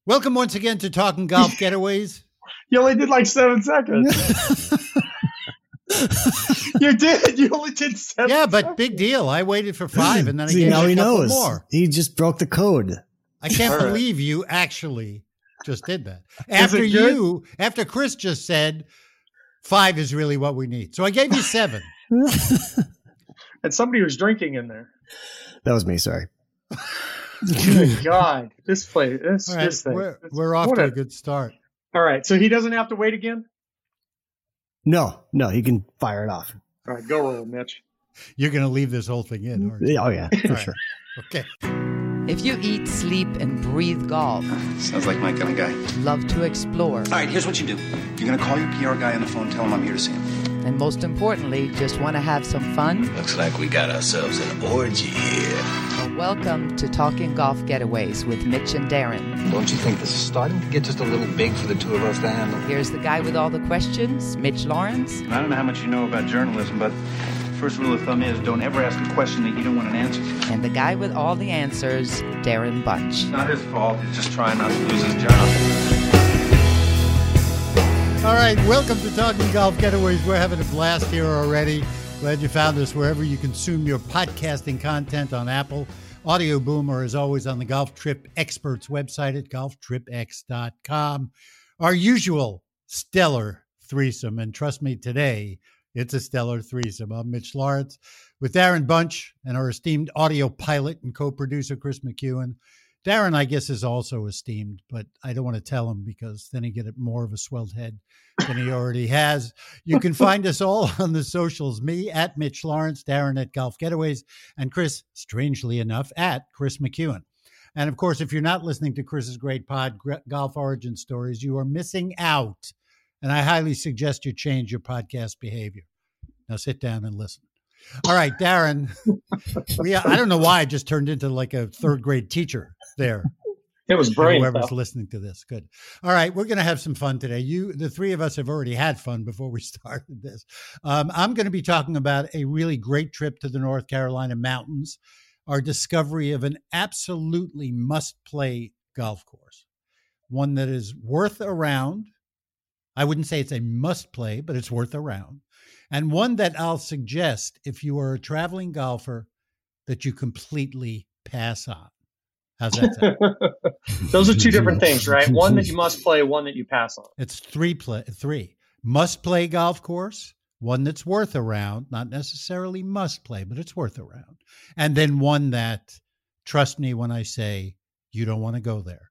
Welcome once again to Talking Golf Getaways. You only did like 7 seconds. You did. You only did 7 Yeah, but seconds. big deal. I waited for 5 and then I See, gave now you a he couple knows. more. He just broke the code. I can't All right. believe you actually just did that. After Chris just said 5 is really what we need. So I gave you 7. And somebody was drinking in there. That was me. Sorry. Good God. This thing. All right, we're off to a good start. All right. So he doesn't have to wait again? No, he can fire it off. All right. Go roll, Mitch. You're going to leave this whole thing in, aren't you? Oh, yeah, for All right. sure. Okay. If you eat, sleep, and breathe golf, Sounds like my kind of guy. love to explore, All right, here's what you do. You're going to call your PR guy on the phone, tell him I'm here to see him. and most importantly, just want to have some fun, Looks like we got ourselves an orgy here. well, welcome to Talking Golf Getaways with Mitch and Darren. Don't you think this is starting to get just a little big for the two of us to handle? Here's the guy with all the questions, Mitch Lawrence, I don't know how much you know about journalism, but first rule of thumb is don't ever ask a question that you don't want an answer to. and the guy with all the answers, Darren Bunch. Not his fault. He's just trying not to lose his job. All right, welcome to Talking Golf Getaways. We're having a blast here already. Glad you found us wherever you consume your podcasting content on Apple, Audio Boom, or as always on the Golf Trip Experts website at golftripx.com. Our usual stellar threesome, and trust me, today it's a stellar threesome. I'm Mitch Lawrence with Darren Bunch and our esteemed audio pilot and co-producer Chris McEwen. Darren, I guess, is also esteemed, but I don't want to tell him because then he get more of a swelled head than he already has. You can find us all on the socials, me at Mitch Lawrence, Darren at Golf Getaways, and Chris, strangely enough, at Chris McEwen. And of course, if you're not listening to Chris's great pod, Golf Origin Stories, you are missing out. And I highly suggest you change your podcast behavior. Now sit down and listen. All right, Darren. I don't know why I just turned into like a third grade teacher there. It was brilliant. Whoever's listening to this. Good. All right, we're going to have some fun today. The three of us have already had fun before we started this. I'm going to be talking about a really great trip to the North Carolina mountains, our discovery of an absolutely must-play golf course, one that is worth a round. I wouldn't say it's a must-play, but it's worth a round. And one that I'll suggest, if you are a traveling golfer, that you completely pass on. How's that sound? Those are two different things, right? One that you must play, one that you pass on. It's three. Must play golf course, one that's worth a round, not necessarily must play, but it's worth a round. And then one that, trust me when I say, you don't want to go there.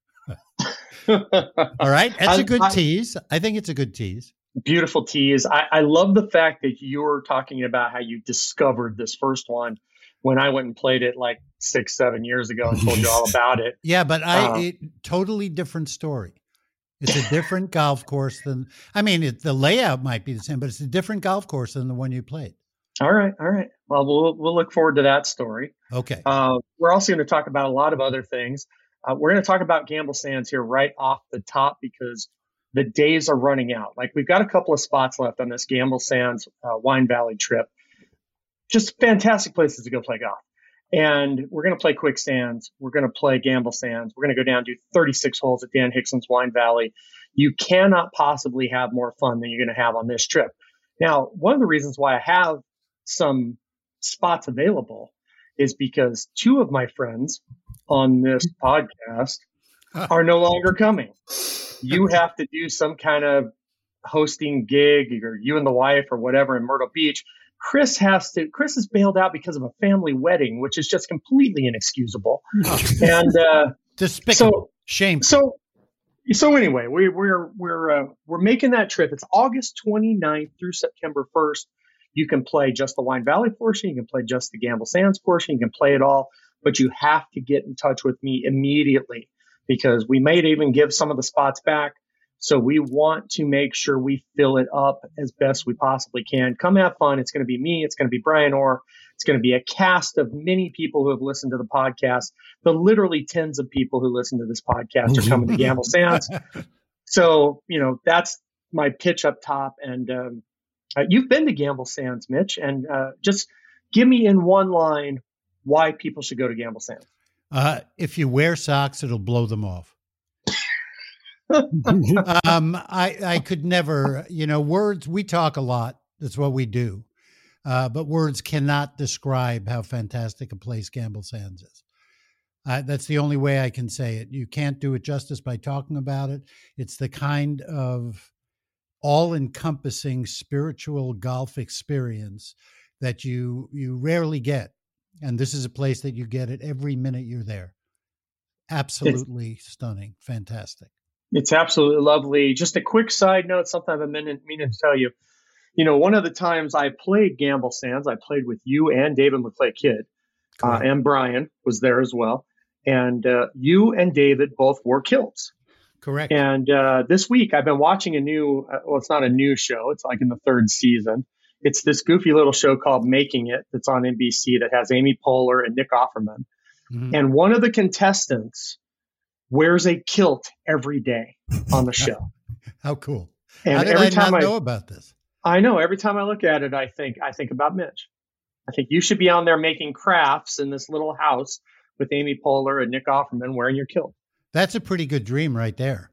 All right. That's a good tease. I think it's a good tease. Beautiful tease. I love the fact that you're talking about how you discovered this first one when I went and played it like 6-7 years ago and told you all about it. Yeah, but totally different story. It's a different golf course than, the layout might be the same, but it's a different golf course than the one you played. All right. Well, we'll look forward to that story. Okay. We're also going to talk about a lot of other things. We're going to talk about Gamble Sands here right off the top because the days are running out. Like we've got a couple of spots left on this Gamble Sands Wine Valley trip. Just fantastic places to go play golf. And we're going to play Quicksands. We're going to play Gamble Sands. We're going to go down and do 36 holes at Dan Hickson's Wine Valley. You cannot possibly have more fun than you're going to have on this trip. Now, one of the reasons why I have some spots available is because two of my friends on this podcast are no longer coming. You have to do some kind of hosting gig, or you and the wife or whatever in Myrtle Beach. Chris is bailed out because of a family wedding, which is just completely inexcusable. And despicable. Shameful. So anyway, we're making that trip. It's August 29th through September 1st. You can play just the Wine Valley portion. You can play just the Gamble Sands portion. You can play it all, but you have to get in touch with me immediately because we may even give some of the spots back. So we want to make sure we fill it up as best we possibly can. Come have fun. It's going to be me. It's going to be Brian Orr. It's going to be a cast of many people who have listened to the podcast. The literally tens of people who listen to this podcast are coming to Gamble Sands. So, that's my pitch up top. And you've been to Gamble Sands, Mitch, and just give me in one line why people should go to Gamble Sands. If you wear socks, it'll blow them off. I could never, words, we talk a lot. That's what we do. But words cannot describe how fantastic a place Gamble Sands is. That's the only way I can say it. You can't do it justice by talking about it. It's the kind of all-encompassing spiritual golf experience that you rarely get. And this is a place that you get it every minute you're there. Absolutely stunning. Fantastic. It's absolutely lovely. Just a quick side note, something I've been meaning to tell you. One of the times I played Gamble Sands, I played with you and David McClay Kidd, and Brian was there as well. And you and David both wore kilts. Correct. And this week I've been watching a new, it's not a new show. It's like in the third season. It's this goofy little show called Making It that's on NBC that has Amy Poehler and Nick Offerman. Mm-hmm. And one of the contestants wears a kilt every day on the show. How cool. And how did every I time not know about this? I know. Every time I look at it, I think about Mitch. I think you should be on there making crafts in this little house with Amy Poehler and Nick Offerman wearing your kilt. That's a pretty good dream right there.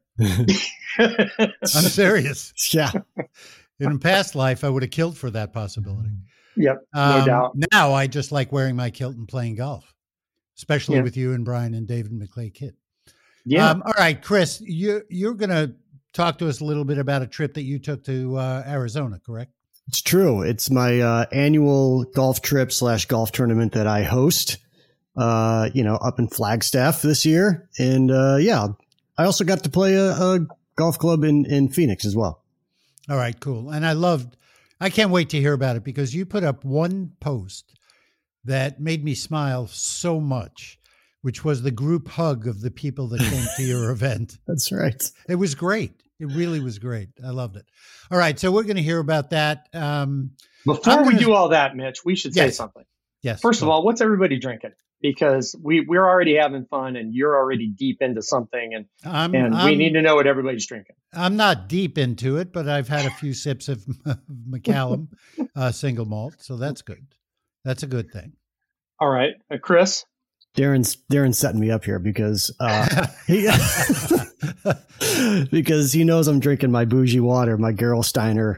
I'm serious. Yeah. In a past life, I would have killed for that possibility. Yep, no doubt. Now I just like wearing my kilt and playing golf, especially with you and Brian and David McClay Kidd. Yeah. All right, Chris, you're going to talk to us a little bit about a trip that you took to Arizona, correct? It's true. It's my annual golf trip / golf tournament that I host, up in Flagstaff this year. And I also got to play a golf club in Phoenix as well. All right, cool. And I can't wait to hear about it because you put up one post that made me smile so much, which was the group hug of the people that came to your event. That's right. It was great. It really was great. I loved it. All right, so we're going to hear about that. Before we do all that, Mitch, we should say something. Yes. First of all, what's everybody drinking? Because we're already having fun and you're already deep into something and we need to know what everybody's drinking. I'm not deep into it, but I've had a few sips of Macallan single malt, so that's good. That's a good thing. All right, Chris. Darren's setting me up here because because he knows I'm drinking my bougie water, my Gerolsteiner,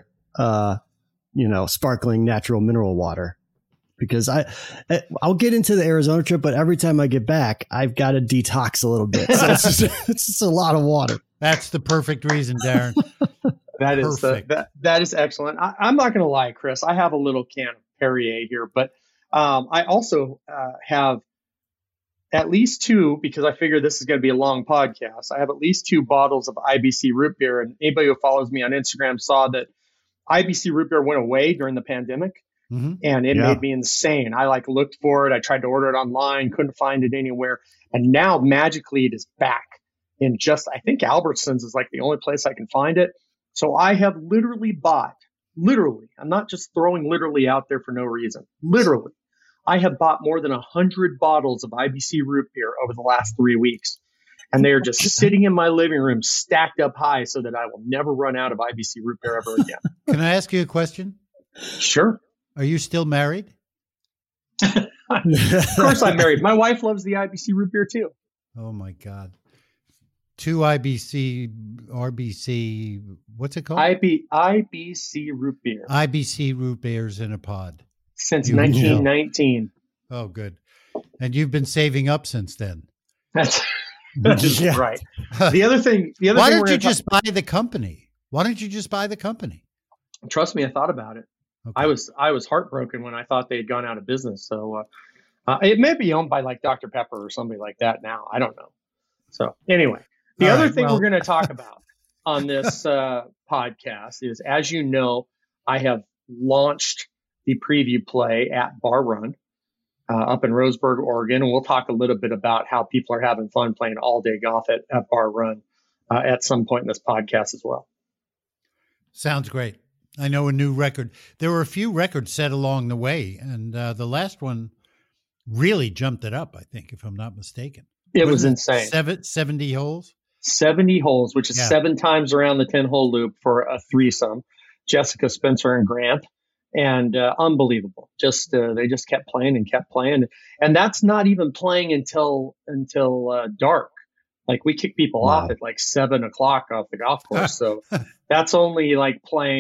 sparkling natural mineral water. Because I'll get into the Arizona trip, but every time I get back, I've got to detox a little bit. So it's just a lot of water. That's the perfect reason, Darren. That is excellent. I'm not going to lie, Chris. I have a little can of Perrier here, but I also have at least two, because I figure this is going to be a long podcast. I have at least 2 bottles of IBC root beer, and anybody who follows me on Instagram saw that IBC root beer went away during the pandemic. Mm-hmm. And it made me insane. I looked for it. I tried to order it online, couldn't find it anywhere. And now magically it is back in I think Albertsons is the only place I can find it. So I have literally, I'm not just throwing literally out there for no reason. Literally, I have bought more than 100 bottles of IBC root beer over the last 3 weeks. And they are just sitting in my living room stacked up high so that I will never run out of IBC root beer ever again. Can I ask you a question? Sure. Are you still married? Of course I'm married. My wife loves the IBC root beer too. Oh my God. 2 RBC, what's it called? IBC root beer. IBC root beers in a pod. Since 1919. Oh, good. And you've been saving up since then. That's right. The other thing. Why don't you just buy the company? Why don't you just buy the company? Trust me, I thought about it. Okay. I was heartbroken when I thought they had gone out of business. So it may be owned by Dr. Pepper or somebody like that now. I don't know. So anyway, the other thing we're going to talk about on this podcast is, as you know, I have launched the preview play at Bar Run up in Roseburg, Oregon. And we'll talk a little bit about how people are having fun playing all day golf at Bar Run at some point in this podcast as well. Sounds great. I know a new record. There were a few records set along the way, and the last one really jumped it up, I think, if I'm not mistaken. It was insane. 70 holes? 70 holes, which is 7 times around the 10-hole loop for a threesome. Jessica, Spencer, and Grant. And unbelievable. They just kept playing and kept playing. And that's not even playing until dark. Like we kick people off at like 7 o'clock off the golf course. So that's only like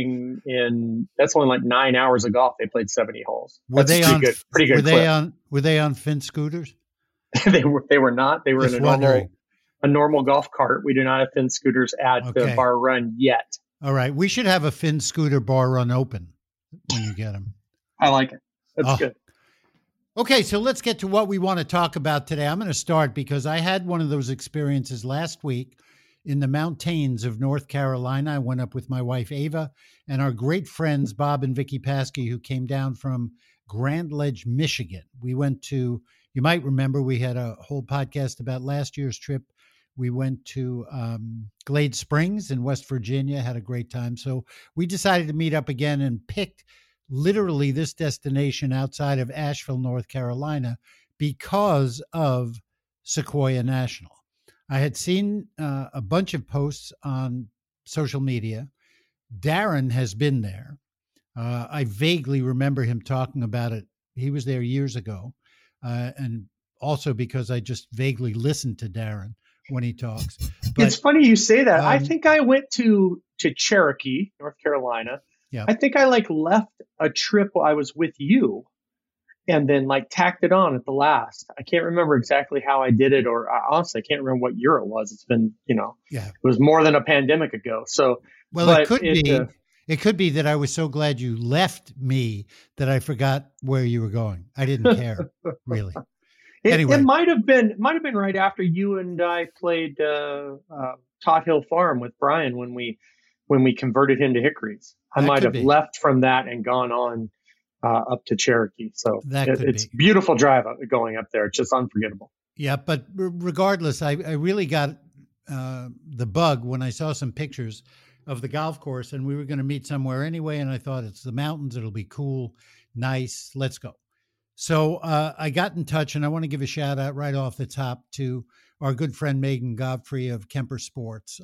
that's only like 9 hours of golf. They played 70 holes. Were That's they pretty on? good, pretty good. Were they on Finn scooters? They were not. They were Just in wondering. a normal golf cart. We do not have Finn scooters at the bar run yet. All right. We should have a Finn scooter bar run open when you get them. I like it. That's good. Okay, so let's get to what we want to talk about today. I'm going to start because I had one of those experiences last week in the mountains of North Carolina. I went up with my wife, Ava, and our great friends, Bob and Vicky Paskey, who came down from Grand Ledge, Michigan. We went to, you might remember, we had a whole podcast about last year's trip. We went to Glade Springs in West Virginia, had a great time. So we decided to meet up again and picked literally this destination outside of Asheville, North Carolina, because of Sequoia National. I had seen a bunch of posts on social media. Darren has been there. I vaguely remember him talking about it. He was there years ago. And also because I just vaguely listened to Darren when he talks. But, it's funny you say that. I think I went to Cherokee, North Carolina. Yeah. I think I left a trip while I was with you and then tacked it on at the last. I can't remember exactly how I did it, or honestly, I can't remember what year it was. It's been, it was more than a pandemic ago. So, well, it could be that I was so glad you left me that I forgot where you were going. I didn't care really. Anyway, it might have been right after you and I played Tot Hill Farm with Brian when we converted him to Hickories. I might have left from that and gone on up to Cherokee. So it's beautiful drive going up there. It's just unforgettable. Yeah, but regardless, I really got the bug when I saw some pictures of the golf course, and we were going to meet somewhere anyway. And I thought, it's the mountains. It'll be cool, nice. Let's go. So I got in touch, and I want to give a shout out right off the top to our good friend Megan Godfrey of Kemper Sports.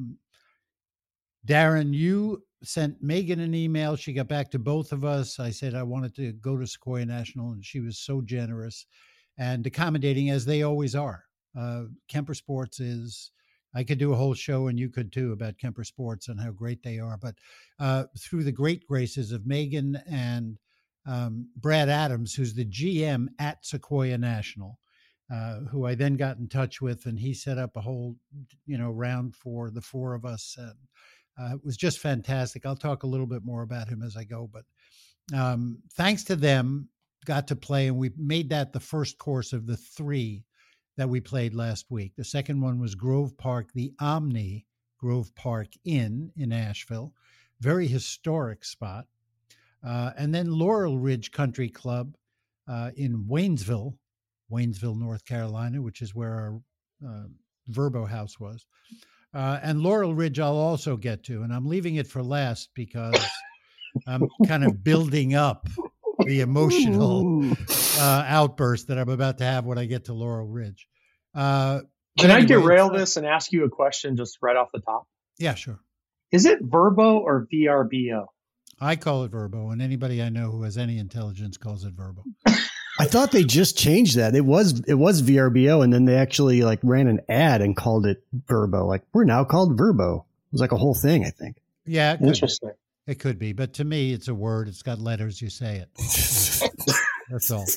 Darren, you sent Megan an email. She got back to both of us. I said I wanted to go to Sequoia National, and she was so generous and accommodating, as they always are. Kemper Sports is, I could do a whole show, and you could too, about Kemper Sports and how great they are. But through the great graces of Megan and Brad Adams, who's the GM at Sequoia National, who I then got in touch with, and he set up a whole, round for the four of us. It was just fantastic. I'll talk a little bit more about him as I go, but thanks to them, got to play, and we made that the first course of the three that we played last week. The second one was Grove Park, the Omni Grove Park Inn in Asheville, very historic spot. And then Laurel Ridge Country Club in Waynesville, North Carolina, which is where our Verbo house was. And Laurel Ridge I'll also get to, and I'm leaving it for last because I'm kind of building up the emotional outburst that I'm about to have when I get to Laurel Ridge. Can I derail this and ask you a question just right off the top? Yeah, sure. Is it Verbo or VRBO? I call it Verbo, and anybody I know who has any intelligence calls it Verbo. I thought they just changed that. It was VRBO, and then they actually ran an ad and called it Verbo. We're now called Verbo. It was a whole thing, I think. Yeah, interesting. It could be, but to me, it's a word. It's got letters. You say it. That's all.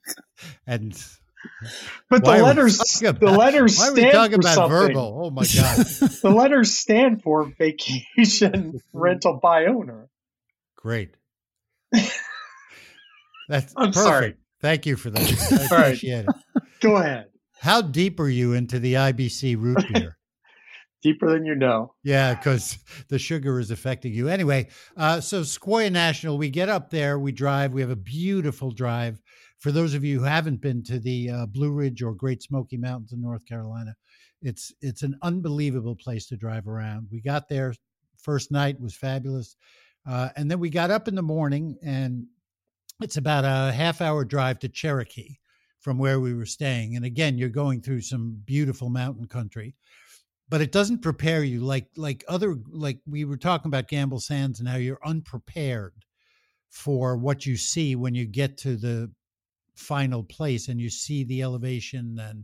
But the letters stand for something. Why are we talking about Verbo? Oh my God! The letters stand for Vacation Rental by Owner. Great. That's I'm perfect. sorry. Thank you for that. I appreciate it. Go ahead. How deep are you into the IBC root beer? Deeper than you know. Yeah, because the sugar is affecting you. Anyway, so Sequoia National, we get up there, we drive. We have a beautiful drive. For those of you who haven't been to the Blue Ridge or Great Smoky Mountains in North Carolina, it's an unbelievable place to drive around. We got there, first night was fabulous. And then we got up in the morning, and it's about a half-hour drive to Cherokee from where we were staying. And again, you're going through some beautiful mountain country, but it doesn't prepare you like we were talking about Gamble Sands and how you're unprepared for what you see when you get to the final place and you see the elevation and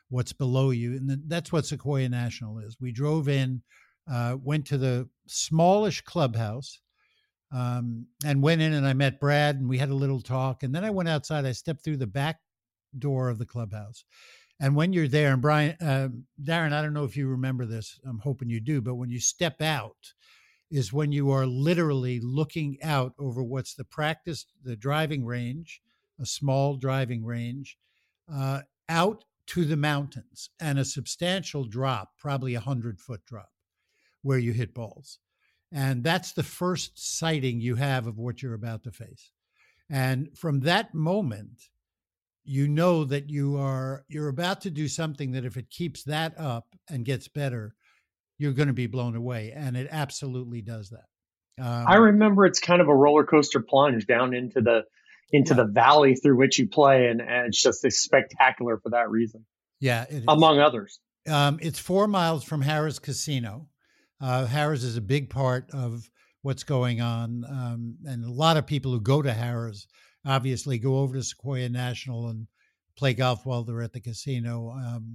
what's below you. And that's what Sequoia National is. We drove in, went to the smallish clubhouse, and went in, and I met Brad, and we had a little talk. And then I went outside. I stepped through the back door of the clubhouse. And when you're there, and Darren, I don't know if you remember this. I'm hoping you do. But when you step out is when you are literally looking out over what's the driving range, a small driving range, out to the mountains, and a substantial drop, probably 100-foot drop, where you hit balls. And that's the first sighting you have of what you're about to face. And from that moment, you know that you're about to do something that if it keeps that up and gets better, you're going to be blown away. And it absolutely does that. I remember it's kind of a roller coaster plunge down into the valley through which you play. And it's just spectacular for that reason. Yeah. It is. Among others. It's 4 miles from Harrah's Casino. Harrah's is a big part of what's going on. And a lot of people who go to Harrah's obviously go over to Sequoia National and play golf while they're at the casino.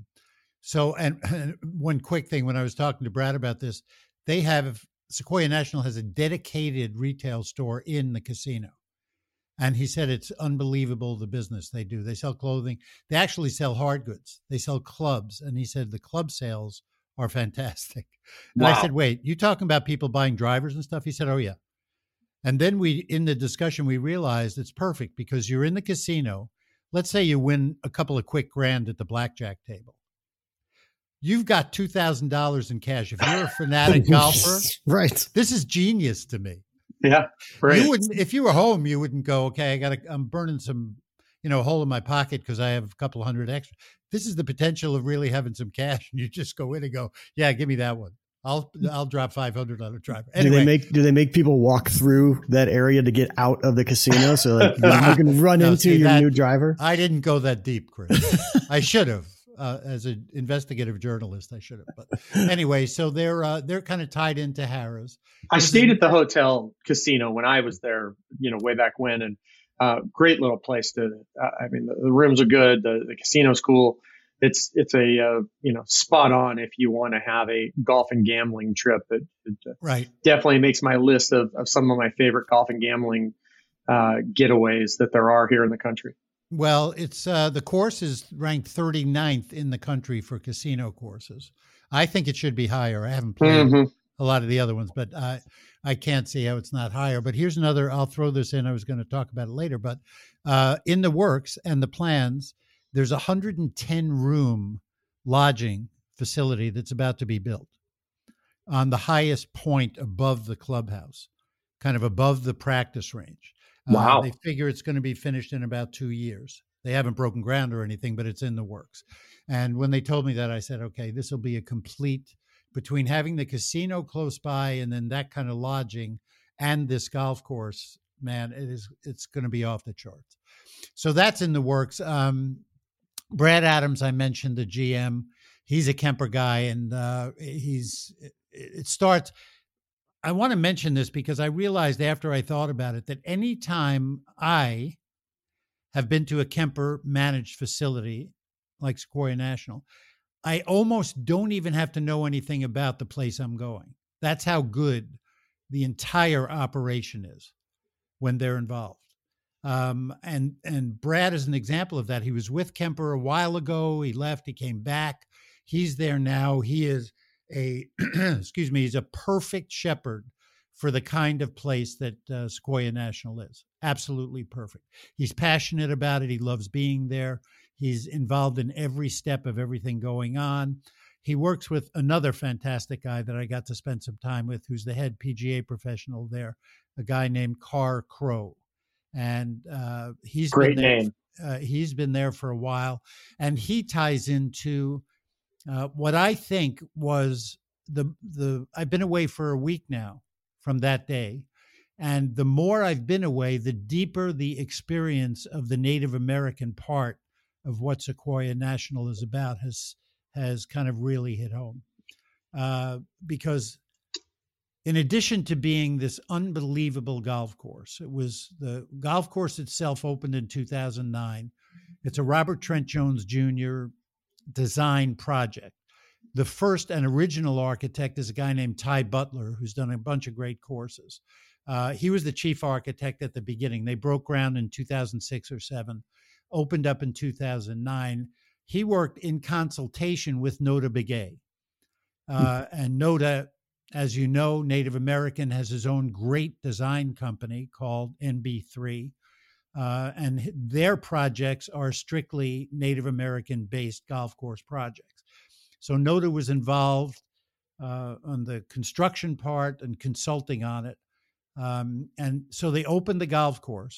And one quick thing, when I was talking to Brad about this, Sequoia National has a dedicated retail store in the casino. And he said it's unbelievable the business they do. They sell clothing. They actually sell hard goods. They sell clubs. And he said the club sales are fantastic. And I said, wait, you talking about people buying drivers and stuff? He said, oh, yeah. And then in the discussion, we realized it's perfect because you're in the casino. Let's say you win a couple of quick grand at the blackjack table. You've got $2,000 in cash. If you're a fanatic golfer, right? This is genius to me. Yeah, right. You wouldn't, if you were home, you wouldn't go, okay, I'm burning some, hole in my pocket because I have a couple of hundred extra. This is the potential of really having some cash, and you just go in and go, yeah, give me that one. I'll drop 500 on a driver. Anyway. Do they make people walk through that area to get out of the casino? So like you can run into your new driver. I didn't go that deep, Chris. I should have. As an investigative journalist, I should have. But anyway, so they're kind of tied into Harrah's. I stayed at the hotel casino when I was there, way back when, and great little place to. The rooms are good. The casino's cool. It's a spot on if you want to have a golf and gambling trip. It right. Definitely makes my list of some of my favorite golf and gambling getaways that there are here in the country. Well, it's the course is ranked 39th in the country for casino courses. I think it should be higher. I haven't played a lot of the other ones, but I can't see how it's not higher. But here's another. I'll throw this in. I was going to talk about it later, but in the works and the plans, there's a 110-room lodging facility that's about to be built on the highest point above the clubhouse, kind of above the practice range. Wow. They figure it's going to be finished in about 2 years. They haven't broken ground or anything, but it's in the works. And when they told me that, I said, okay, this will be a complete, between having the casino close by and then that kind of lodging and this golf course, man, it's going to be off the charts. So that's in the works. Brad Adams, I mentioned, the GM, he's a Kemper guy, and it starts. I want to mention this because I realized after I thought about it that anytime I have been to a Kemper managed facility like Sequoia National, I almost don't even have to know anything about the place I'm going. That's how good the entire operation is when they're involved. And Brad is an example of that. He was with Kemper a while ago. He left, he came back. He's there now. He is he's a perfect shepherd for the kind of place that Sequoia National is. Absolutely perfect. He's passionate about it. He loves being there. He's involved in every step of everything going on. He works with another fantastic guy that I got to spend some time with, who's the head PGA professional there, a guy named Carr Crow. And he's great name. He's been there for a while, and he ties into what I think was I've been away for a week now from that day. And the more I've been away, the deeper the experience of the Native American part of what Sequoia National is about has kind of really hit home. Because in addition to being this unbelievable golf course, it was the golf course itself opened in 2009. It's a Robert Trent Jones Jr. design project. The first and original architect is a guy named Ty Butler, who's done a bunch of great courses. He was the chief architect at the beginning. They broke ground in 2006 or 7, opened up in 2009. He worked in consultation with Nota Begay. And Nota, as you know, Native American, has his own great design company called NB3. And their projects are strictly Native American-based golf course projects. So Nota was involved on the construction part and consulting on it. And so they opened the golf course.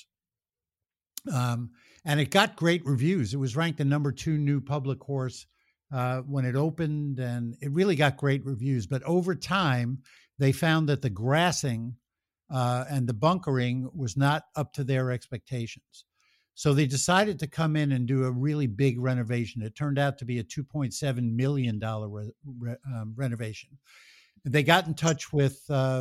And it got great reviews. It was ranked the number 2 new public course when it opened, and it really got great reviews. But over time, they found that the grassing and the bunkering was not up to their expectations. So they decided to come in and do a really big renovation. It turned out to be a $2.7 million renovation. They got in touch with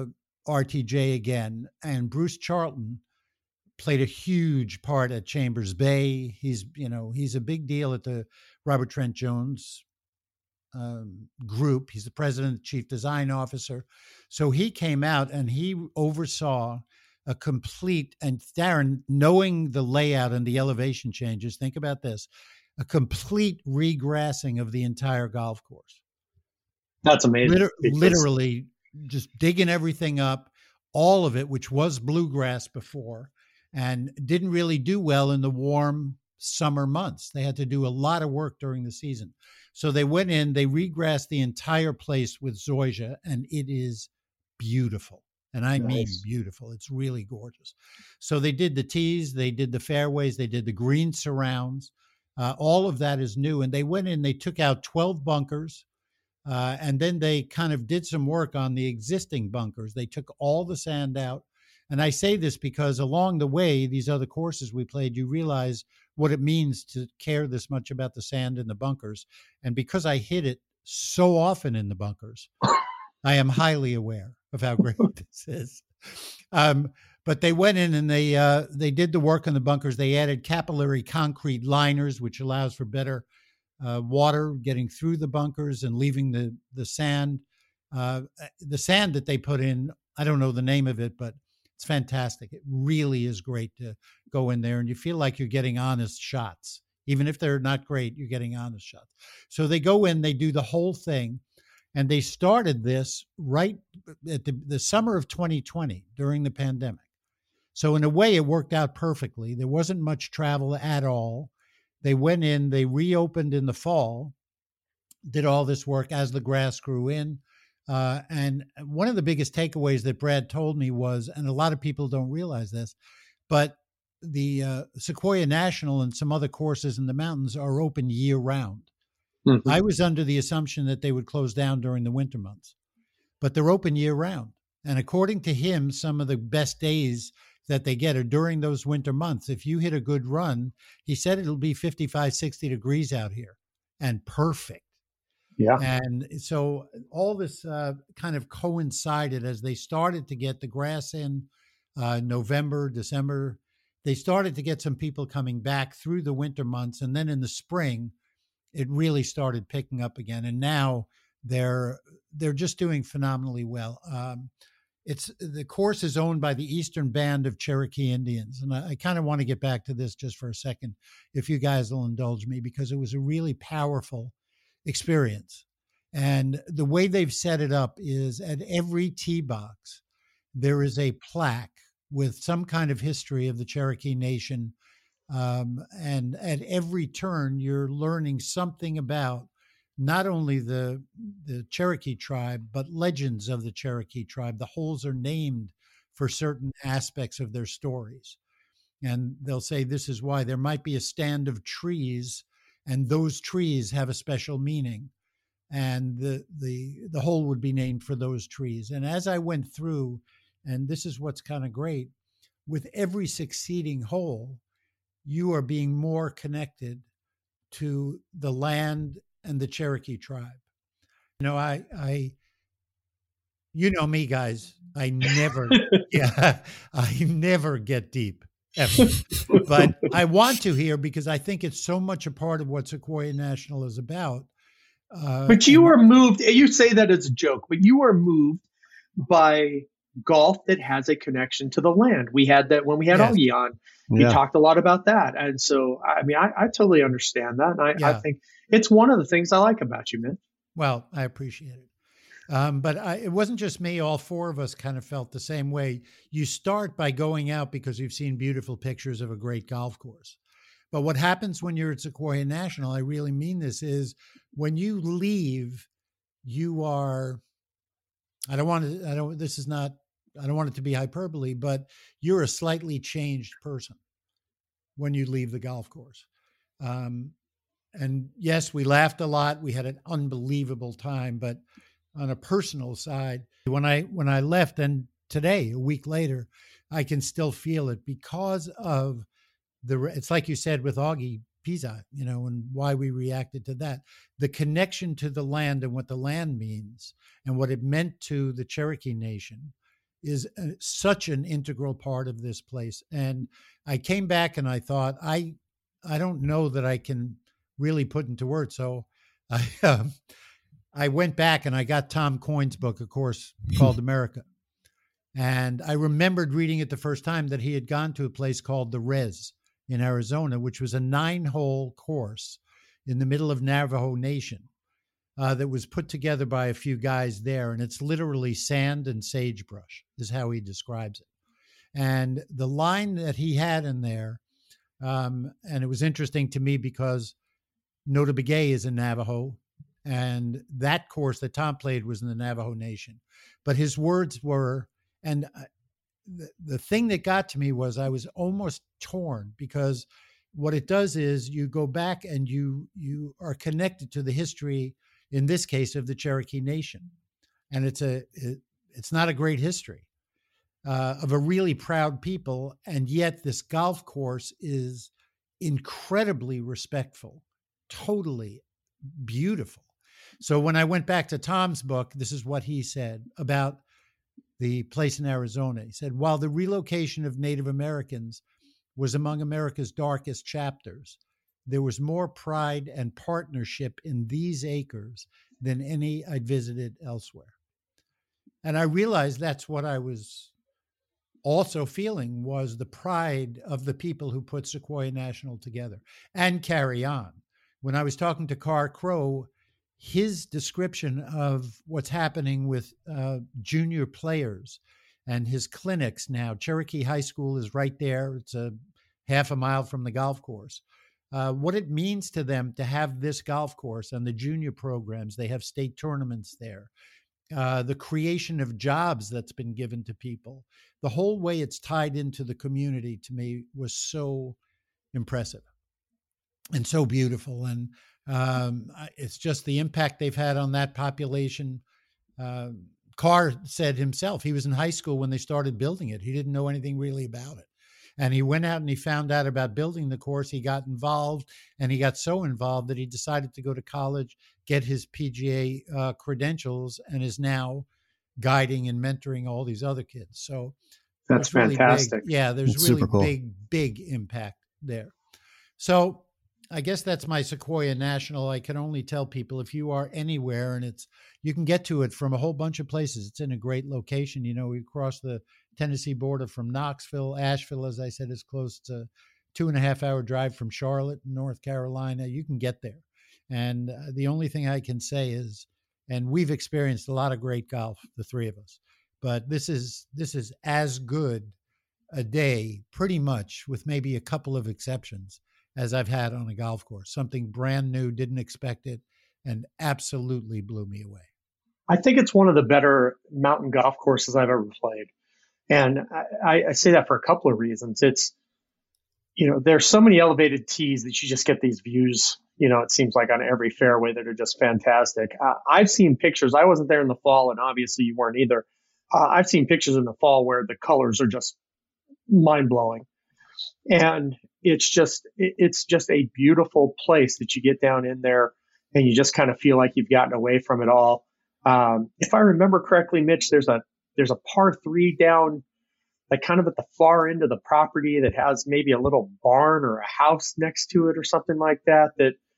RTJ again, and Bruce Charlton played a huge part at Chambers Bay. He's a big deal at the Robert Trent Jones group. He's the president, chief design officer. So he came out and he oversaw a complete, and Darren, knowing the layout and the elevation changes, think about this, a complete regrassing of the entire golf course. That's amazing. Literally just digging everything up, all of it, which was bluegrass before, and didn't really do well in the warm summer months. They had to do a lot of work during the season. So they went in, they regrassed the entire place with zoysia, and it is beautiful. And I mean beautiful. It's really gorgeous. So they did the tees, they did the fairways, they did the green surrounds. All of that is new. And they went in, they took out 12 bunkers, and then they kind of did some work on the existing bunkers. They took all the sand out. And I say this because along the way, these other courses we played, you realize what it means to care this much about the sand in the bunkers. And because I hit it so often in the bunkers, I am highly aware of how great this is. But they went in and they did the work on the bunkers. They added capillary concrete liners, which allows for better water getting through the bunkers and leaving the sand. The sand that they put in, I don't know the name of it, but it's fantastic. It really is great to go in there and you feel like you're getting honest shots. Even if they're not great, you're getting honest shots. So they go in, they do the whole thing. And they started this right at the summer of 2020 during the pandemic. So in a way, it worked out perfectly. There wasn't much travel at all. They went in, they reopened in the fall, did all this work as the grass grew in. And one of the biggest takeaways that Brad told me was, and a lot of people don't realize this, but the Sequoia National and some other courses in the mountains are open year round. Mm-hmm. I was under the assumption that they would close down during the winter months, but they're open year round. And according to him, some of the best days that they get are during those winter months. If you hit a good run, he said it'll be 55, 60 degrees out here and perfect. Yeah. And so all this kind of coincided as they started to get the grass in November, December. They started to get some people coming back through the winter months. And then in the spring, it really started picking up again. And now they're just doing phenomenally well. The course is owned by the Eastern Band of Cherokee Indians. And I kind of want to get back to this just for a second, if you guys will indulge me, because it was a really powerful experience. And the way they've set it up is at every tee box, there is a plaque with some kind of history of the Cherokee Nation. And at every turn, you're learning something about not only the Cherokee tribe, but legends of the Cherokee tribe. The holes are named for certain aspects of their stories. And they'll say this is why there might be a stand of trees, and those trees have a special meaning. And the hole would be named for those trees. And as I went through, and this is what's kind of great, with every succeeding hole, you are being more connected to the land and the Cherokee tribe. You know, you know me, guys. I never, I never get deep. ever. But I want to hear because I think it's so much a part of what Sequoia National is about. But you were moved. You say that as a joke, but you were moved by golf that has a connection to the land. We had that when we had Augie on. He talked a lot about that. And so, I mean, I totally understand that. And I think it's one of the things I like about you, man. Well, I appreciate it. But it wasn't just me. All four of us kind of felt the same way. You start by going out because you've seen beautiful pictures of a great golf course. But what happens when you're at Sequoia National, I really mean this, is when you leave, you are, I don't want it to be hyperbole, but you're a slightly changed person when you leave the golf course. And yes, we laughed a lot. We had an unbelievable time, but on a personal side, when I left, and today, a week later, I can still feel it because of it's like you said with Augie Pisa, and why we reacted to that. The connection to the land and what the land means and what it meant to the Cherokee Nation is such an integral part of this place. And I came back and I thought, I don't know that I can really put into words. So I went back and I got Tom Coyne's book, of course, called America. And I remembered reading it the first time that he had gone to a place called the Rez in Arizona, which was a 9-hole course in the middle of Navajo Nation that was put together by a few guys there. And it's literally sand and sagebrush is how he describes it. And the line that he had in there, and it was interesting to me because Nota Begay is in Navajo, and that course that Tom played was in the Navajo Nation. But his words were, and the thing that got to me was I was almost torn, because what it does is you go back and you are connected to the history, in this case, of the Cherokee Nation. And it's not a great history of a really proud people. And yet this golf course is incredibly respectful, totally beautiful. So when I went back to Tom's book, this is what he said about the place in Arizona. He said, while the relocation of Native Americans was among America's darkest chapters, there was more pride and partnership in these acres than any I'd visited elsewhere. And I realized that's what I was also feeling, was the pride of the people who put Sequoia National together and carry on. When I was talking to Carr Crow, his description of what's happening with junior players and his clinics now. Cherokee High School is right there. It's a half a mile from the golf course. What it means to them to have this golf course and the junior programs. They have state tournaments there. The creation of jobs that's been given to people. The whole way it's tied into the community, to me, was so impressive and so beautiful. And it's just the impact they've had on that population. Carr said himself, he was in high school when they started building it. He didn't know anything really about it. And he went out and he found out about building the course. He got involved, and he got so involved that he decided to go to college, get his PGA credentials, and is now guiding and mentoring all these other kids. So that's really fantastic. Big. Yeah, there's that's really cool. big impact there. So I guess that's my Sequoia National. I can only tell people, if you are anywhere, and you can get to it from a whole bunch of places. It's in a great location. We cross the Tennessee border from Knoxville. Asheville, as I said, is close to 2.5-hour drive from Charlotte, North Carolina. You can get there. And the only thing I can say is, and we've experienced a lot of great golf, the three of us, but this is as good a day, pretty much, with maybe a couple of exceptions, as I've had on a golf course. Something brand new, didn't expect it, and absolutely blew me away. I think it's one of the better mountain golf courses I've ever played. And I say that for a couple of reasons. It's, there's so many elevated tees that you just get these views, it seems like on every fairway, that are just fantastic. I've seen pictures. I wasn't there in the fall, and obviously you weren't either. I've seen pictures in the fall where the colors are just mind blowing. And it's just a beautiful place that you get down in there, and you just kind of feel like you've gotten away from it all. If I remember correctly, Mitch, there's a par 3 down like kind of at the far end of the property that has maybe a little barn or a house next to it or something like that,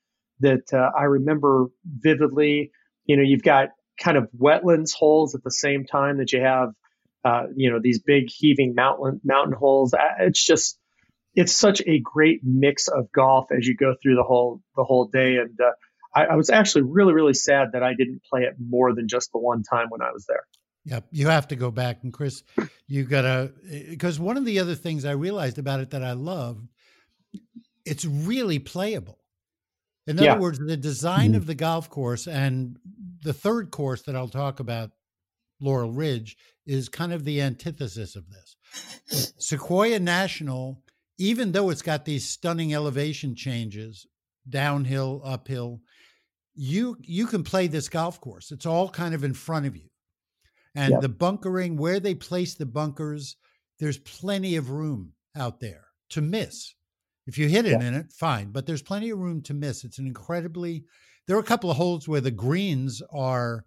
I remember vividly. You've got kind of wetlands holes at the same time that you have, these big heaving mountain holes. It's such a great mix of golf as you go through the whole day. And I was actually really, really sad that I didn't play it more than just the one time when I was there. Yep. You have to go back. And Chris, because one of the other things I realized about it that I love, it's really playable. In other words, the design of the golf course and the third course that I'll talk about, Laurel Ridge, is kind of the antithesis of this. Sequoia National, even though it's got these stunning elevation changes, downhill, uphill, you can play this golf course. It's all kind of in front of you. And the bunkering, where they place the bunkers, there's plenty of room out there to miss. If you hit it in it, fine, but there's plenty of room to miss. It's there are a couple of holes where the greens are,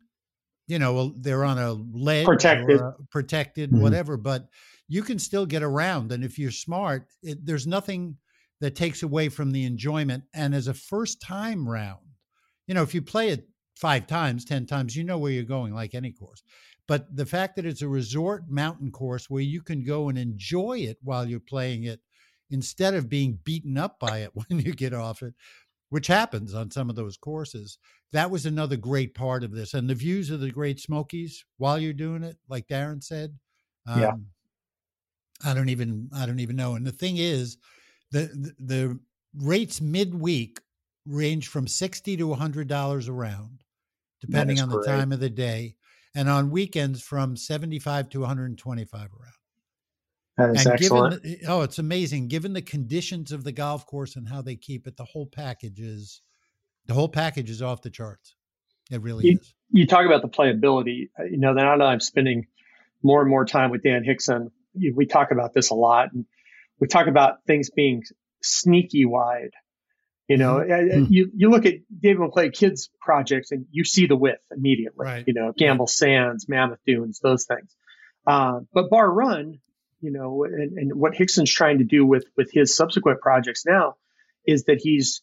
they're on a ledge, protected, whatever, but you can still get around. And if you're smart, there's nothing that takes away from the enjoyment. And as a first time round, if you play it 5 times, 10 times, you know where you're going, like any course. But the fact that it's a resort mountain course where you can go and enjoy it while you're playing it, instead of being beaten up by it when you get off it, which happens on some of those courses, that was another great part of this. And the views of the Great Smokies while you're doing it, like Darren said, I don't even know. And the thing is, the rates midweek range from $60 to $100 a round, depending on the time of the day, and on weekends from $75 to $125 a round. That is excellent. It's amazing. Given the conditions of the golf course and how they keep it, the whole package is off the charts. It really is. You talk about the playability. Now that I'm spending more and more time with Dan Hickson, we talk about this a lot, and we talk about things being sneaky wide. You look at David McClay kids projects and you see the width immediately. Right. Gamble Sands, Mammoth Dunes, those things. But Bar Run, and what Hickson's trying to do with his subsequent projects now is that he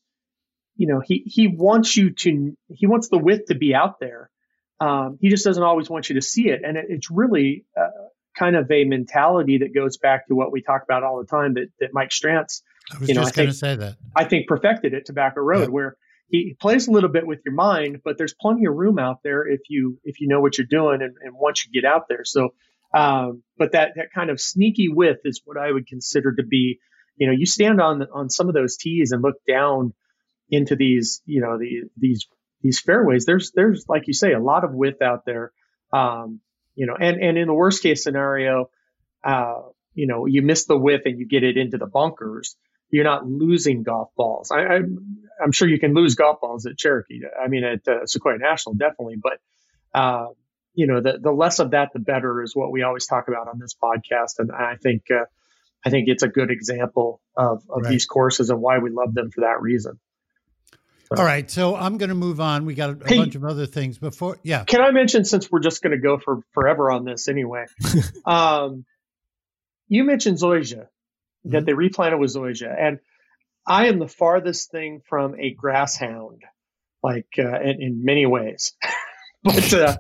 wants the width to be out there. He just doesn't always want you to see it. And it's really kind of a mentality that goes back to what we talk about all the time that Mike Strantz, I was just going to say that, I think perfected at Tobacco Road, where he plays a little bit with your mind, but there's plenty of room out there if you know what you're doing and once you get out there. So, but that kind of sneaky width is what I would consider to be, you stand on some of those tees and look down into these, these fairways. There's like you say, a lot of width out there. And in the worst case scenario, you miss the width and you get it into the bunkers. You're not losing golf balls. I'm sure you can lose golf balls at Cherokee. I mean, at Sequoia National, definitely. But, the less of that, the better is what we always talk about on this podcast. And I think it's a good example of these courses and why we love them for that reason. All right. So I'm going to move on. We got a bunch of other things before. Yeah. Can I mention, since we're just going to go for forever on this anyway, you mentioned Zoysia, that they replanted with Zoysia. And I am the farthest thing from a grass hound, like in many ways. But there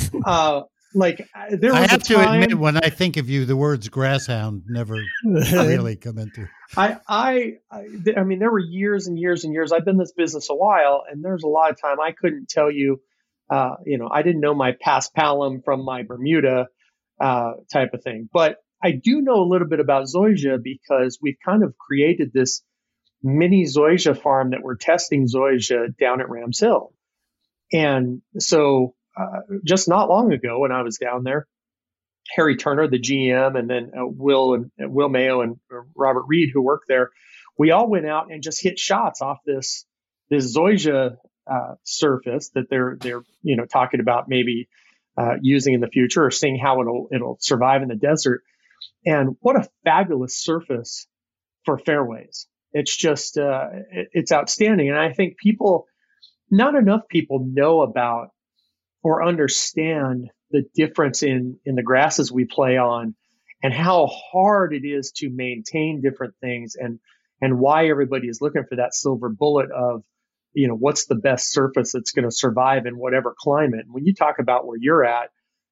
was I have to admit, when I think of you, the words grass hound never really come into. I mean, there were years and years and years. I've been in this business a while, and there's a lot of time I couldn't tell you. I didn't know my paspalum from my Bermuda type of thing, but I do know a little bit about Zoysia because we've kind of created this mini Zoysia farm that we're testing Zoysia down at Rams Hill. And so just not long ago when I was down there, Harry Turner, the GM, and then Will Mayo and Robert Reed, who work there, we all went out and just hit shots off this Zoysia surface that they're talking about maybe using in the future, or seeing how it'll survive in the desert. And what a fabulous surface for fairways. It's just, it's outstanding. And I think not enough people know about or understand the difference in the grasses we play on and how hard it is to maintain different things, and why everybody is looking for that silver bullet of, what's the best surface that's going to survive in whatever climate. When you talk about where you're at,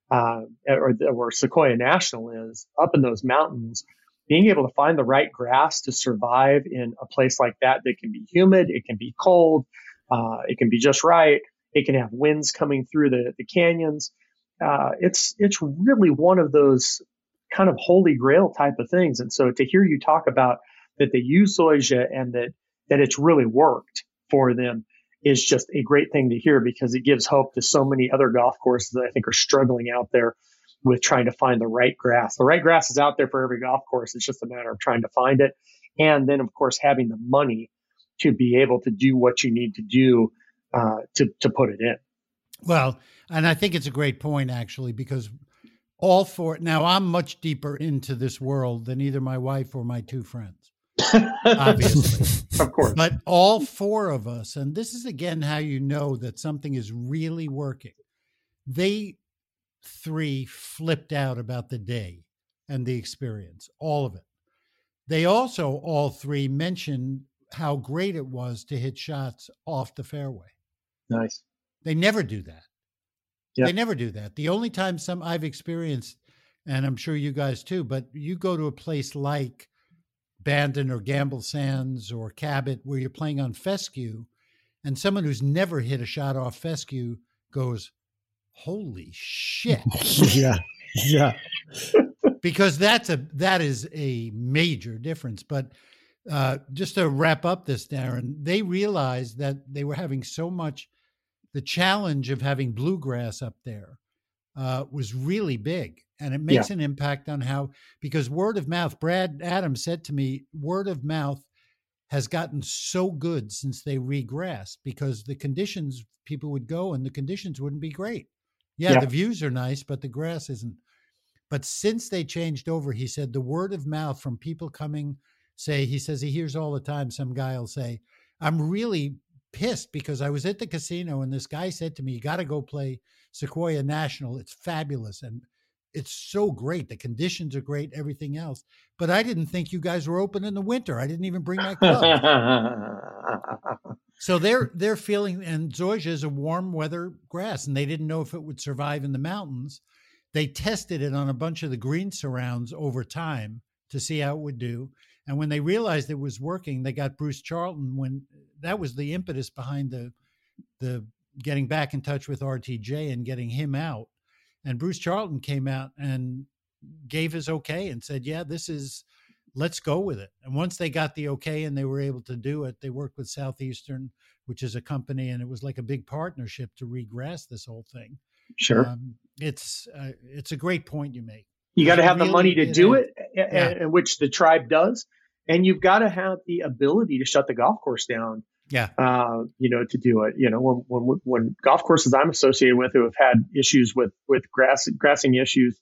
or where Sequoia National is, up in those mountains, being able to find the right grass to survive in a place like that can be humid, it can be cold, it can be just right, it can have winds coming through the canyons. It's really one of those kind of holy grail type of things. And so to hear you talk about that they use zoysia and that it's really worked for them is just a great thing to hear, because it gives hope to so many other golf courses that I think are struggling out there with trying to find the right grass. The right grass is out there for every golf course. It's just a matter of trying to find it. And then, of course, having the money to be able to do what you need to do to put it in. Well, and I think it's a great point, actually, because all four, now I'm much deeper into this world than either my wife or my two friends, obviously. Of course. But all four of us, and this is again how you know that something is really working. They three flipped out about the day and the experience, all of it. They also, all three, mentioned how great it was to hit shots off the fairway. Nice. They never do that. Yeah. They never do that. The only time I've experienced, and I'm sure you guys too, but you go to a place like Bandon or Gamble Sands or Cabot where you're playing on fescue, and someone who's never hit a shot off fescue goes, holy shit. Yeah. Yeah. Because that is a major difference. But just to wrap up this, Darren, they realized that they were having so much, the challenge of having bluegrass up there was really big. And it makes an impact on how, because word of mouth, Brad Adams said to me, word of mouth has gotten so good since they regrassed, because the conditions, people would go and the conditions wouldn't be great. Yeah, the views are nice, but the grass isn't. But since they changed over, he said the word of mouth from people coming, he says he hears all the time, some guy will say, I'm really pissed because I was at the casino and this guy said to me, you got to go play Sequoia National. It's fabulous. And it's so great. The conditions are great, everything else. But I didn't think you guys were open in the winter. I didn't even bring my club. So they're feeling, and zoysia is a warm weather grass, and they didn't know if it would survive in the mountains. They tested it on a bunch of the green surrounds over time to see how it would do. And when they realized it was working, they got Bruce Charlton. When that was the impetus behind the getting back in touch with RTJ and getting him out. And Bruce Charlton came out and gave his okay and said, yeah, let's go with it. And once they got the okay and they were able to do it, they worked with Southeastern, which is a company, and it was like a big partnership to regrass this whole thing. Sure. It's a great point you make. You got to have the money to do it, and which the tribe does. And you've got to have the ability to shut the golf course down. Yeah. To do it. When golf courses I'm associated with who have had issues with grassing issues,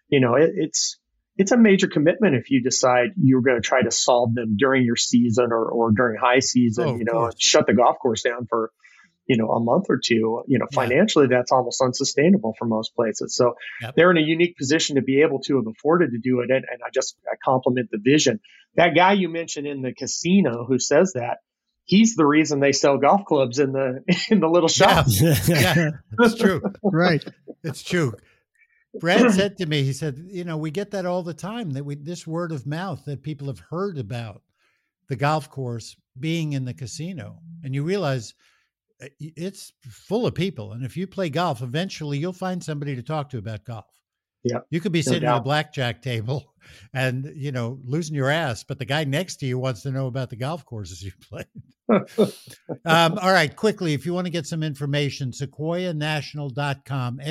it's a major commitment if you decide you're going to try to solve them during your season or during high season, shut the golf course down for, a month or two. Financially, that's almost unsustainable for most places. So they're in a unique position to be able to have afforded to do it. And I compliment the vision. That guy you mentioned in the casino who says that, he's the reason they sell golf clubs in the little shop. Yeah, it's true. Right. It's true. Brad said to me, he said, we get that all the time, that this word of mouth that people have heard about the golf course being in the casino. And you realize it's full of people. And if you play golf, eventually you'll find somebody to talk to about golf. Yeah. You could be sitting at a blackjack table and, losing your ass, but the guy next to you wants to know about the golf courses you played. All right, quickly, if you want to get some information, sequoianational.com,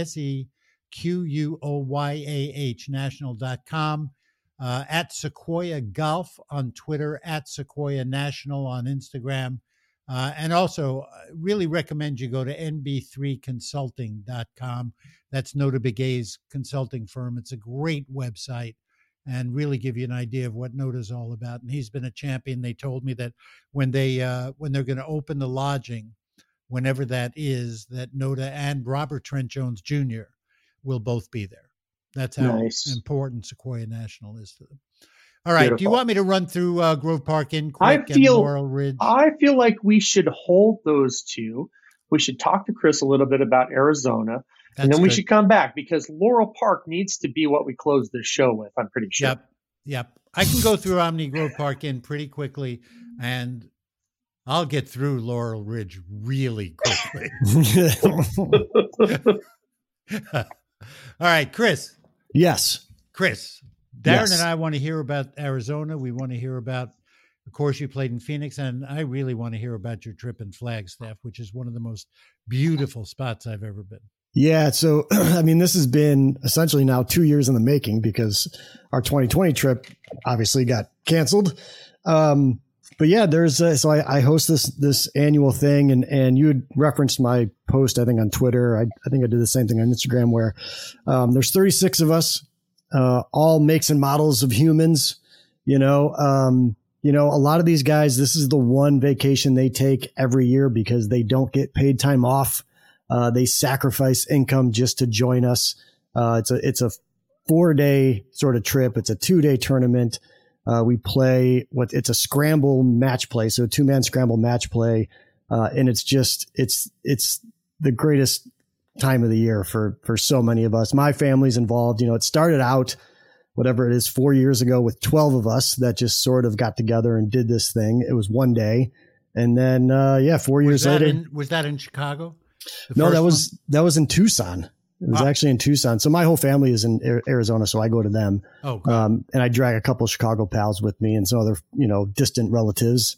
SEQUOYAH national.com, at Sequoia Golf on Twitter, at Sequoia National on Instagram. And also really recommend you go to nb3consulting.com. That's Nota Begay's consulting firm. It's a great website and really give you an idea of what Nota's all about. And he's been a champion. They told me that when they're going to open the lodging, whenever that is, that Nota and Robert Trent Jones Jr. will both be there. That's how important Sequoia National is to them. All right. Beautiful. Do you want me to run through Grove Park Inn quick and Laurel Ridge? I feel like we should hold those two. We should talk to Chris a little bit about Arizona. And then we should come back because Laurel Park needs to be what we close this show with, I'm pretty sure. Yep. I can go through Omni Grove Park Inn pretty quickly, and I'll get through Laurel Ridge really quickly. All right, Chris. Yes. Chris, Darren and I want to hear about Arizona. We want to hear about, of course, you played in Phoenix, and I really want to hear about your trip in Flagstaff, which is one of the most beautiful spots I've ever been. Yeah. So, I mean, this has been essentially now 2 years in the making because our 2020 trip obviously got canceled. But yeah, so I host this annual thing and you had referenced my post, I think on Twitter. I think I did the same thing on Instagram where, there's 36 of us, all makes and models of humans, a lot of these guys, this is the one vacation they take every year because they don't get paid time off. They sacrifice income just to join us. It's a 4-day sort of trip. It's a 2-day tournament. We play it's a scramble match play. So a 2-man scramble match play. And it's the greatest time of the year for so many of us. My family's involved. It started out, whatever it is, 4 years ago with 12 of us that just sort of got together and did this thing. It was one day. And then, 4 years later. Was that in Chicago? No, that was in Tucson. It was actually in Tucson. So my whole family is in Arizona, so I go to them. Oh, good. And I drag a couple of Chicago pals with me and some other, distant relatives.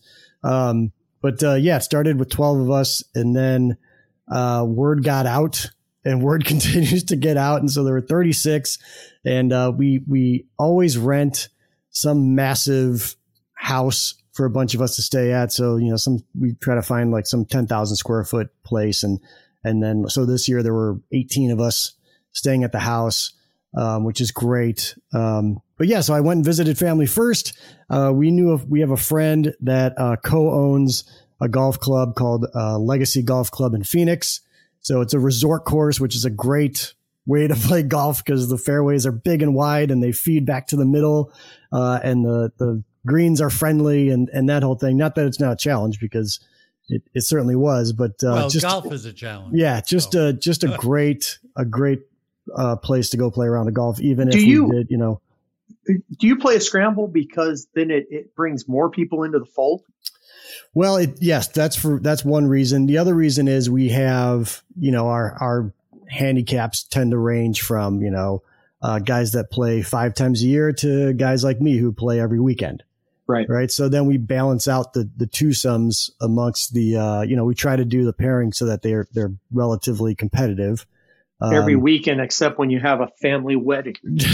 It started with 12 of us, and then word got out, and word continues to get out, and so there were 36, and we always rent some massive house for a bunch of us to stay at. So we try to find like some 10,000 square foot place, and then, so this year there were 18 of us staying at the house, which is great. So I went and visited family first. We have a friend that co-owns a golf club called Legacy Golf Club in Phoenix. So it's a resort course, which is a great way to play golf because the fairways are big and wide and they feed back to the middle, and the greens are friendly and that whole thing. Not that it's not a challenge because it certainly was, but golf is a challenge. Yeah, just a great place to go play around the golf, even if Do you play a scramble because then it brings more people into the fold? Well, yes, that's one reason. The other reason is we have, our handicaps tend to range from, guys that play 5 times a year to guys like me who play every weekend. Right. So then we balance out the twosomes amongst the, we try to do the pairing so that they're relatively competitive. Every weekend, except when you have a family wedding.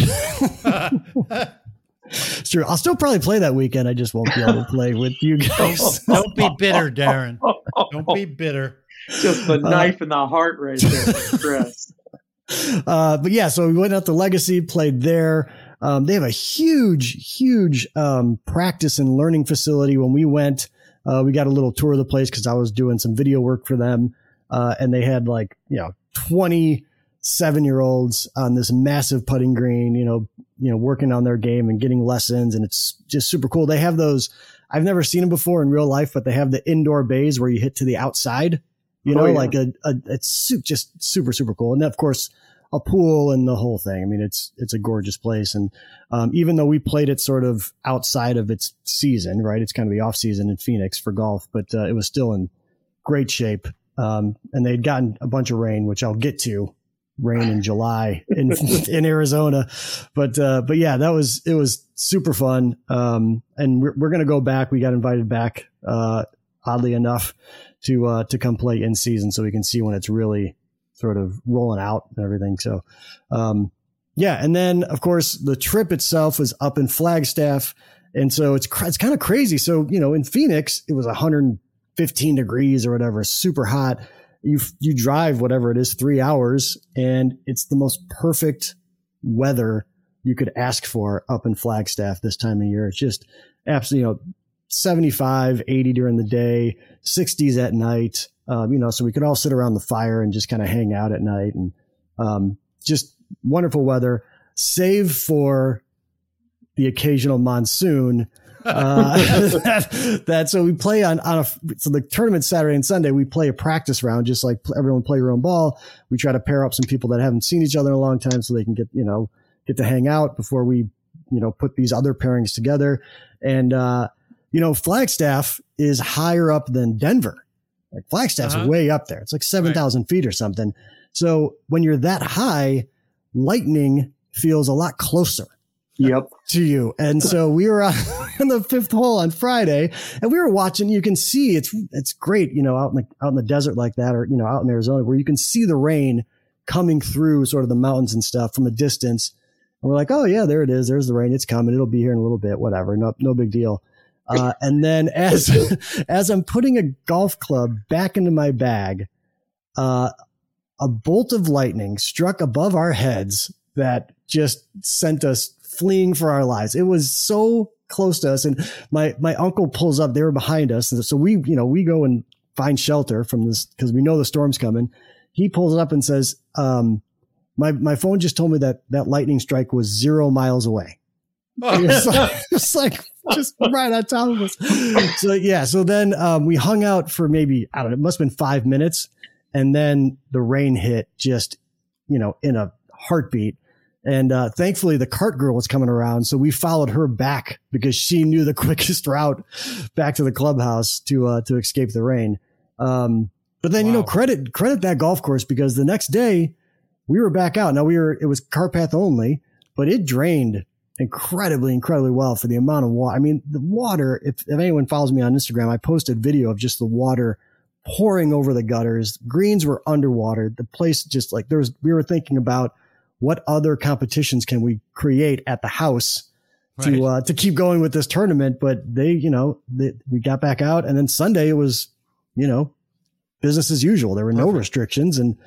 It's true. I'll still probably play that weekend. I just won't be able to play with you guys. Don't be bitter, Darren. Don't be bitter. Just the knife in the heart right there, Chris. So we went out to Legacy, played there. They have a huge practice and learning facility. When we went, we got a little tour of the place because I was doing some video work for them. And they had 27-year-olds on this massive putting green, working on their game and getting lessons. And it's just super cool. They have those, I've never seen them before in real life, but they have the indoor bays where you hit to the outside, it's just super, super cool. And then, of course, a pool and the whole thing. I mean, it's a gorgeous place. And, even though we played it sort of outside of its season, right? It's kind of the off season in Phoenix for golf, but, it was still in great shape. And they'd gotten a bunch of rain, which I'll get to. Rain in July in Arizona. But yeah, it was super fun. And we're going to go back. We got invited back, oddly enough to come play in season so we can see when it's really sort of rolling out and everything. So, and then of course the trip itself was up in Flagstaff. And so it's kind of crazy. So, in Phoenix, it was 115 degrees or whatever, super hot. You drive whatever it is, 3 hours, and it's the most perfect weather you could ask for up in Flagstaff this time of year. It's just absolutely, 75, 80 during the day, 60s at night, so we could all sit around the fire and just kind of hang out at night and, just wonderful weather. save for the occasional monsoon. So we play so the tournament Saturday and Sunday, we play a practice round, just like everyone play your own ball. We try to pair up some people that haven't seen each other in a long time so they can get to hang out before we, put these other pairings together. And, Flagstaff is higher up than Denver. Like Flagstaff's way up there. It's like 7,000 feet or something. So when you're that high, lightning feels a lot closer. Yep. To you. And so we were on the fifth hole on Friday and we were watching. You can see it's great, out in the desert like that, or, out in Arizona where you can see the rain coming through sort of the mountains and stuff from a distance. And we're like, oh yeah, there it is. There's the rain. It's coming. It'll be here in a little bit, whatever. No big deal. And then as I'm putting a golf club back into my bag, a bolt of lightning struck above our heads that just sent us fleeing for our lives. It was so close to us. And my uncle pulls up, they were behind us. And so we go and find shelter from this because we know the storm's coming. He pulls up and says, my phone just told me that lightning strike was 0 miles away. It's like just right on top of us. So yeah. So then, we hung out for maybe, I don't know, it must've been 5 minutes. And then the rain hit just, in a heartbeat. And thankfully, the cart girl was coming around, so we followed her back because she knew the quickest route back to the clubhouse to escape the rain. But then, credit that golf course because the next day we were back out. Now it was cart path only, but it drained incredibly well for the amount of water. I mean, the water. If anyone follows me on Instagram, I posted video of just the water pouring over the gutters. Greens were underwater. The place just like we were thinking about. What other competitions can we create at the house to keep going with this tournament? But we got back out and then Sunday it was, business as usual. There were no restrictions and,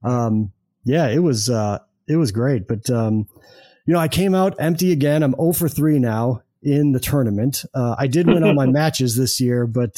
it was great. But, I came out empty again. I'm 0 for 3 now in the tournament. I did win all my matches this year, but,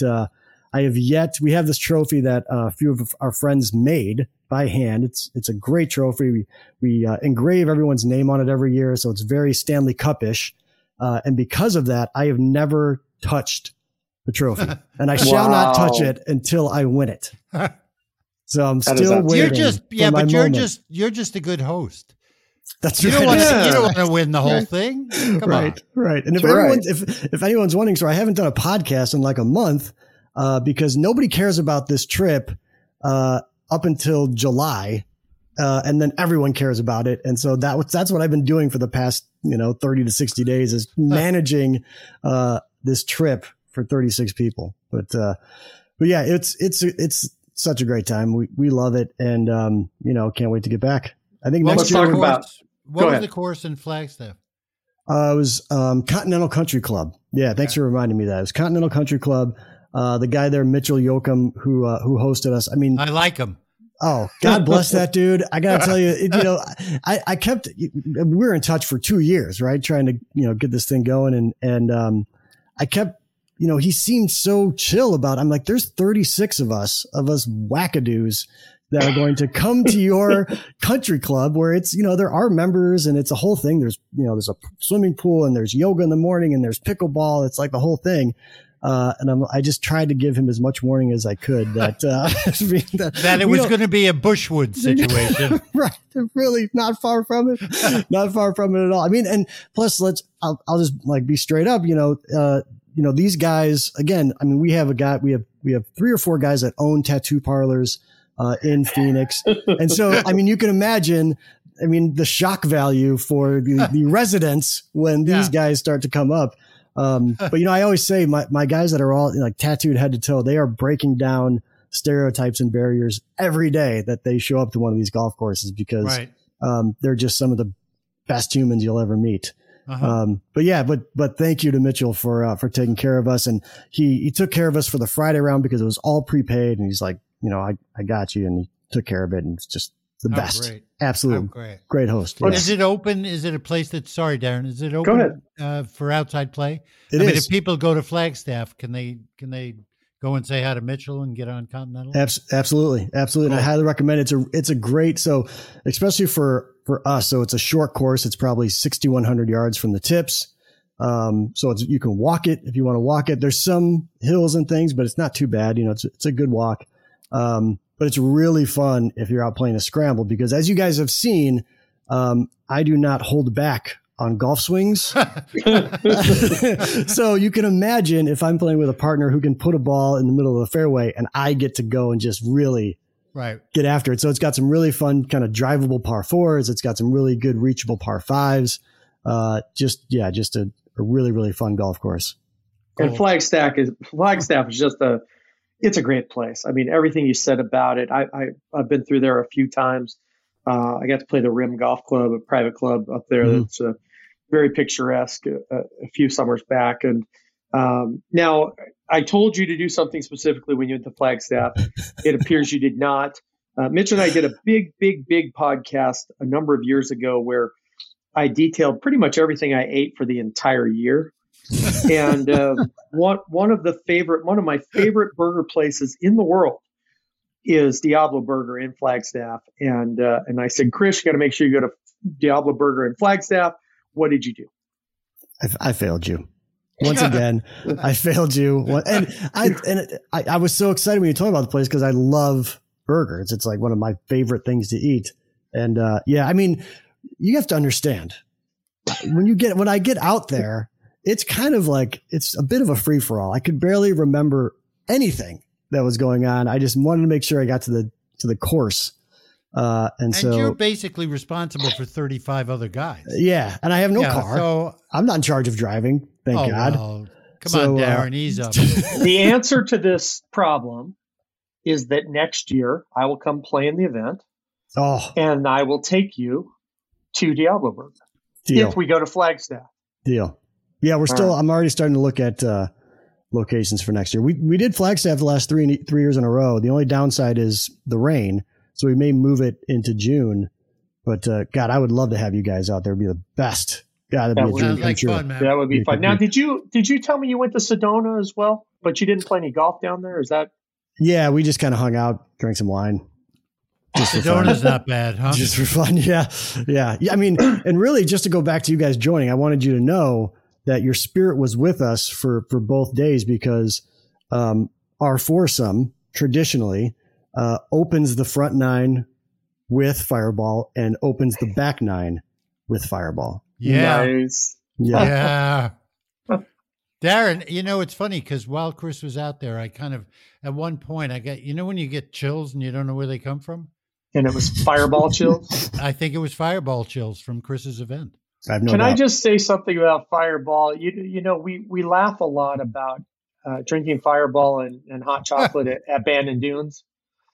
we have this trophy that a few of our friends made by hand. It's a great trophy. We engrave everyone's name on it every year. So it's very Stanley Cup-ish. And because of that, I have never touched the trophy and I shall not touch it until I win it. So I'm still waiting. You're just a good host. That's right. You don't want to win the whole thing. Come on. Right. And if anyone's wondering, so I haven't done a podcast in like a month, because nobody cares about this trip, up until July. And then everyone cares about it. And so that's what I've been doing for the past, 30 to 60 days is managing, this trip for 36 people. But yeah, it's such a great time. We love it. And, can't wait to get back. I think what next year. What was the course in Flagstaff? It was, Continental Country Club. Yeah. Thanks for reminding me that it was Continental Country Club. The guy there, Mitchell Yoakum, who hosted us. I mean, I like him. Oh, God bless that dude. I got to tell you, we were in touch for 2 years, right? Trying to, get this thing going. And I kept, he seemed so chill about it. I'm like, there's 36 of us wackadoos that are going to come to your country club where it's, there are members and it's a whole thing. There's, there's a swimming pool and there's yoga in the morning and there's pickleball. It's like the whole thing. And I just tried to give him as much warning as I could that that it was going to be a Bushwood situation. Right. Really not far from it. Not far from it at all. I mean, and plus I'll just like be straight up, these guys, again, I mean, we have 3 or 4 guys that own tattoo parlors, in Phoenix. And so, I mean, you can imagine, the shock value for the residents when these guys start to come up. But I always say my guys that are all like tattooed head to toe, they are breaking down stereotypes and barriers every day that they show up to one of these golf courses because, they're just some of the best humans you'll ever meet. But thank you to Mitchell for taking care of us. And he took care of us for the Friday round because it was all prepaid. And he's like, I got you. And he took care of it. And it's just the best. Great. Absolute great host. Yeah. Is it open? Is it a place sorry, Darren, is it open? Go ahead. For outside play? It is. If people go to Flagstaff, can they go and say hi to Mitchell and get on Continental? Absolutely. Absolutely. And I highly recommend it. It's a great, so especially for us. So it's a short course. It's probably 6,100 yards from the tips. So you can walk it if you want to walk it. There's some hills and things, but it's not too bad. It's a good walk. But it's really fun if you're out playing a scramble, because as you guys have seen, I do not hold back on golf swings. So you can imagine if I'm playing with a partner who can put a ball in the middle of the fairway and I get to go and just really get after it. So it's got some really fun kind of drivable par fours. It's got some really good reachable par fives. Just a really, really fun golf course. Cool. And Flagstaff is just it's a great place. I mean, everything you said about it, I've been through there a few times. I got to play the Rim Golf Club, a private club up there that's very picturesque a few summers back. And now I told you to do something specifically when you went to Flagstaff. It appears you did not. Mitch and I did a big podcast a number of years ago where I detailed pretty much everything I ate for the entire year. And one of my favorite burger places in the world is Diablo Burger in Flagstaff. And I said, Chris, you got to make sure you go to Diablo Burger in Flagstaff. What did you do? I failed you. Once again, I failed you. And I was so excited when you told me about the place because I love burgers. It's like one of my favorite things to eat. And I mean, you have to understand when I get out there, it's kind of like, it's a bit of a free for all. I could barely remember anything that was going on. I just wanted to make sure I got to the course. And so you're basically responsible for 35 other guys. Yeah. And I have no car. So I'm not in charge of driving. Thank God. Well, come on, Darren, ease up. The answer to this problem is that next year I will come play in the event. And I will take you to Diablo Burger. Deal. If we go to Flagstaff. Deal. Yeah, I'm already starting to look at locations for next year. We did Flagstaff the last 3 years in a row. The only downside is the rain, so we may move it into June. But God, I would love to have you guys out there. It'd be the best. God, that'd be a dream come true. Fun, man. That would be fun. Now, did you tell me you went to Sedona as well, but you didn't play any golf down there? Is that? Yeah, we just kind of hung out, drank some wine. Sedona's not bad, huh? Just for fun, yeah. I mean, and really, just to go back to you guys joining, I wanted you to know that your spirit was with us for both days, because our foursome traditionally opens the front nine with Fireball and opens the back nine with Fireball. Yeah. Nice. Yeah. Darren, it's funny because while Chris was out there, I kind of, at one point, I got, when you get chills and you don't know where they come from? And it was Fireball chills? I think it was Fireball chills from Chris's event. Can I just say something about Fireball? We laugh a lot about drinking Fireball and hot chocolate at Bandon Dunes,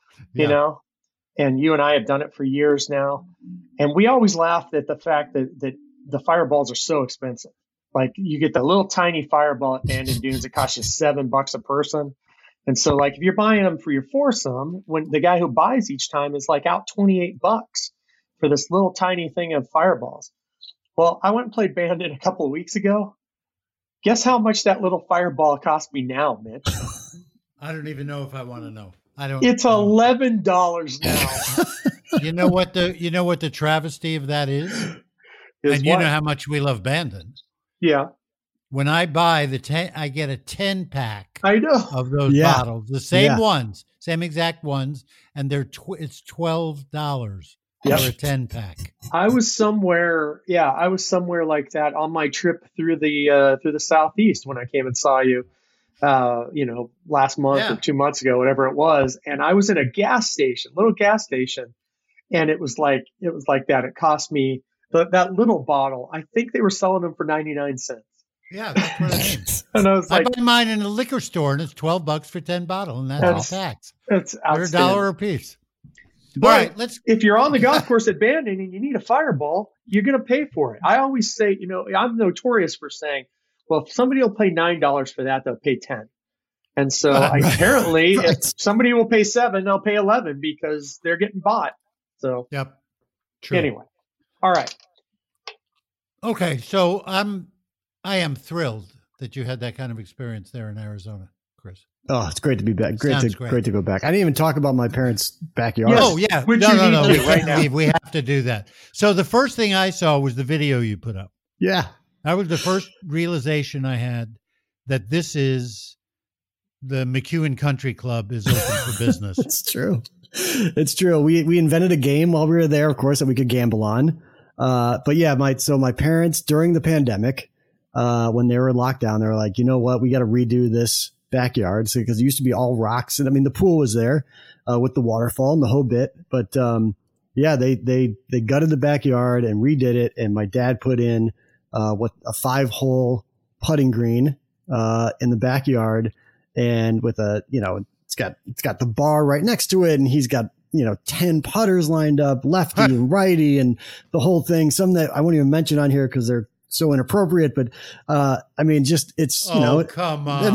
and you and I have done it for years now. And we always laughed at the fact that the Fireballs are so expensive. Like, you get the little tiny Fireball at Bandon Dunes, it costs you $7 a person. And so, like, if you're buying them for your foursome, when the guy who buys each time is like out $28 for this little tiny thing of Fireballs. Well, I went and played Bandit a couple of weeks ago. Guess how much that little Fireball cost me now, Mitch? I don't even know if I want to know. It's $11 now. You know what the travesty of that is? And you know how much we love Bandon. Yeah. When I buy I get a 10-pack. I know of those bottles, the same ones, same exact ones, and it's $12 for a 10-pack. I was somewhere like that on my trip through the Southeast when I came and saw you, last month or 2 months ago, whatever it was, and I was in a little gas station, and it was like that. It cost me that little bottle. I think they were selling them for 99 cents. Yeah, that's what it is. And I was like, I buy mine in a liquor store, and it's $12 for 10 bottles, and that's all tax. It's $1 a piece. But all right, if you're on the golf course at Bandon and you need a Fireball, you're going to pay for it. I always say, I'm notorious for saying, well, if somebody will pay $9 for that, they'll pay $10. And so apparently, if somebody will pay $7, they'll pay $11 because they're getting bought. So yep. True. Anyway, all right. Okay, so I am thrilled that you had that kind of experience there in Arizona, Chris. Oh, it's great to be back. Great Sounds to go back. I didn't even talk about my parents' backyard. Oh yeah, Which no. you need to Right right now. now. We have to do that. So the first thing I saw was the video you put up. Yeah. That was the first realization I had that this is the McEwen Country Club is open for business. It's true. It's true. We invented a game while we were there, of course, that we could gamble on. But yeah, my parents during the pandemic, when they were in lockdown, they were like, you know what, we got to redo this backyard. So, because it used to be all rocks. And I mean, the pool was there, with the waterfall and the whole bit. But, yeah, they gutted the backyard and redid it. And my dad put in, a 5-hole putting green, in the backyard, and with it's got the bar right next to it. And he's got, 10 putters lined up, lefty and righty, and the whole thing. Some that I won't even mention on here because they're so inappropriate, but, I mean, just, it's, come on.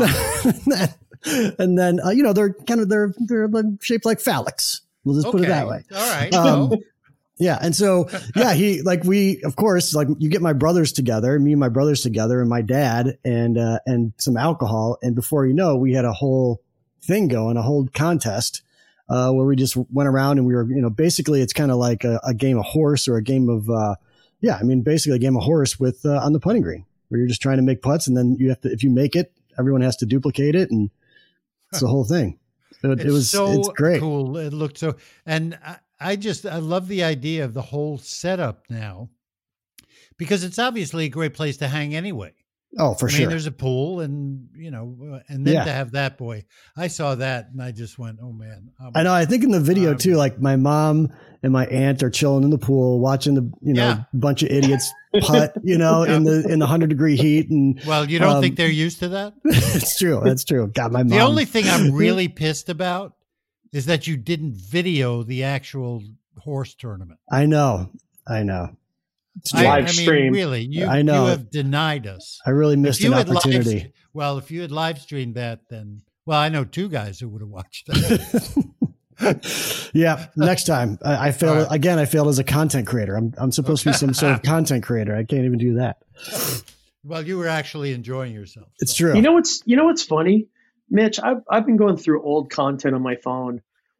and then, they're shaped like phallics. We'll just put it that way. All right. Yeah. And so, yeah, of course, you get my brothers together, me and my brothers together, and my dad, and some alcohol. And before you know, we had a whole thing going, a whole contest, where we just went around and we were, basically it's kind of like a game of horse or a game of, basically a game of horse with, on the putting green, where you're just trying to make putts. And then if you make it, everyone has to duplicate it. And it's the whole thing. It's great. Cool. It looked so, and I love the idea of the whole setup now, because it's obviously a great place to hang anyway. Oh, for sure. There's a pool, and and then to have that, boy, I saw that and I just went, oh man. I know. I think in the video too, like my mom and my aunt are chilling in the pool, watching the bunch of idiots putt, in the 100-degree heat. And well, you don't think they're used to that? It's true. That's true. God, my mom. The only thing I'm really pissed about is that you didn't video the actual horse tournament. I know. Live stream. Really, you have denied us. I really missed an opportunity. If you had live streamed that, then, I know 2 guys who would have watched that. Yeah, next time. I failed right. again. I failed as a content creator. I'm supposed to be some sort of content creator. I can't even do that. Well, you were actually enjoying yourself. It's true. You know what's funny, Mitch? I've been going through old content on my phone.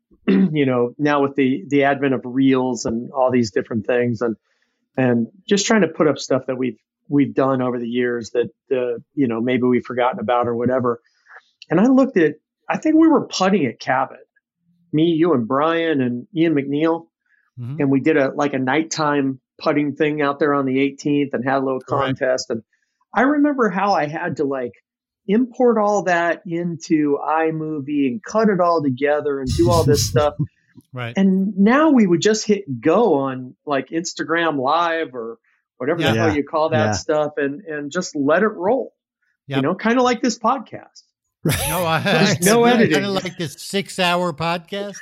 Now with the advent of Reels and all these different things, and just trying to put up stuff that we've done over the years that maybe we've forgotten about or whatever. And I looked at, I think we were putting at Cabot, me, you, and Brian and Ian McNeil, and we did a nighttime putting thing out there on the 18th and had a little contest. Right. And I remember how I had to import all that into iMovie and cut it all together and do all this stuff. Right. And now we would just hit go on Instagram Live or whatever the hell you call that stuff and just let it roll. Yep. Kind of like this podcast. No, there's no editing. Kind of like this 6-hour podcast.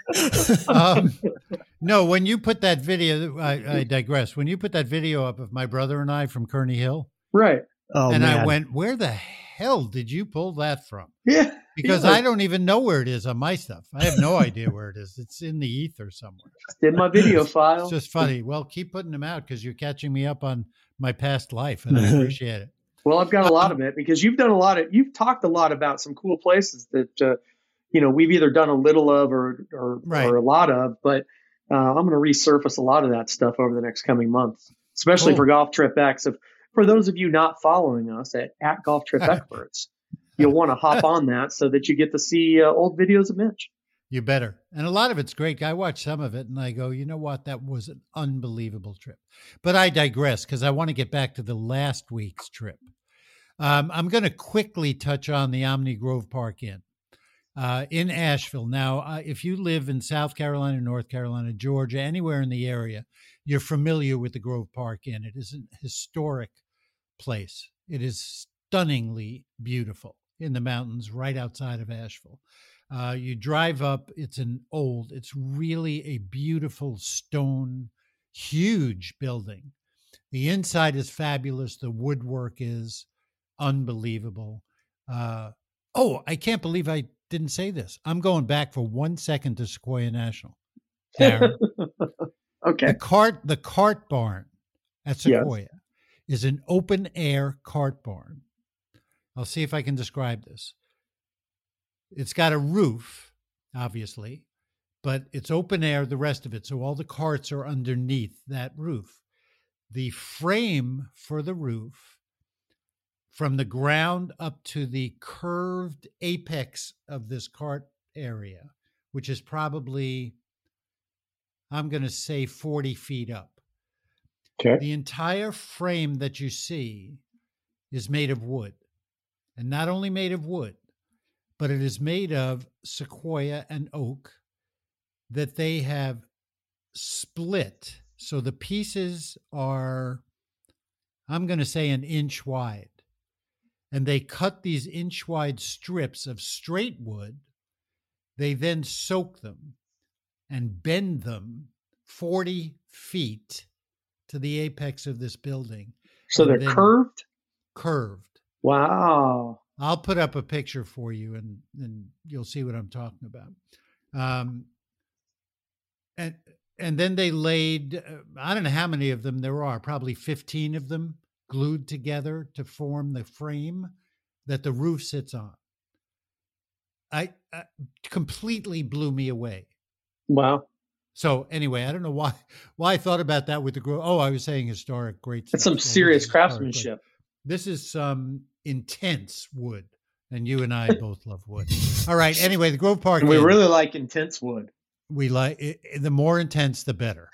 No, when you put that video, I digress. When you put that video up of my brother and I from Kearney Hill. Right. Oh, and man. I went, where the hell did you pull that from? Yeah. Because I don't even know where it is on my stuff. I have no idea where it is. It's in the ether somewhere. It's in my video file. It's just funny. Well, keep putting them out because you're catching me up on my past life, and I appreciate it. Well, I've got a lot of it because you've talked a lot about some cool places that, we've either done a little of or a lot of, but I'm going to resurface a lot of that stuff over the next coming months, especially for Golf Trip X. For those of you not following us at Golf Trip Experts, you'll want to hop on that so that you get to see old videos of Mitch. You better. And a lot of it's great. I watch some of it and I go, you know what? That was an unbelievable trip. But I digress because I want to get back to the last week's trip. I'm going to quickly touch on the Omni Grove Park Inn in Asheville. Now, if you live in South Carolina, North Carolina, Georgia, anywhere in the area, you're familiar with the Grove Park Inn. It is a historic place. It is stunningly beautiful in the mountains right outside of Asheville. You drive up, it's really a beautiful stone, huge building. The inside is fabulous. The woodwork is unbelievable. I can't believe I didn't say this. I'm going back for 1 second to Sequoia National. Darren. Okay. The cart barn at Sequoia is an open air cart barn. I'll see if I can describe this. It's got a roof, obviously, but it's open air, the rest of it. So all the carts are underneath that roof. The frame for the roof, from the ground up to the curved apex of this cart area, which is probably, I'm going to say 40 feet up. Okay. The entire frame that you see is made of wood. And not only made of wood, but it is made of sequoia and oak that they have split. So the pieces are, I'm going to say, an inch wide. And they cut these inch wide strips of straight wood. They then soak them and bend them 40 feet to the apex of this building. So they're curved? Curved. Wow. I'll put up a picture for you and you'll see what I'm talking about. And then they laid, I don't know how many of them there are, probably 15 of them glued together to form the frame that the roof sits on. I completely blew me away. Wow. So anyway, I don't know why I thought about that with the Grove. Oh, I was saying historic, great. That's some serious craftsmanship. This is some intense wood, and you and I both love wood. All right. Anyway, the Grove Park. And we really like intense wood. We like it, the more intense, the better.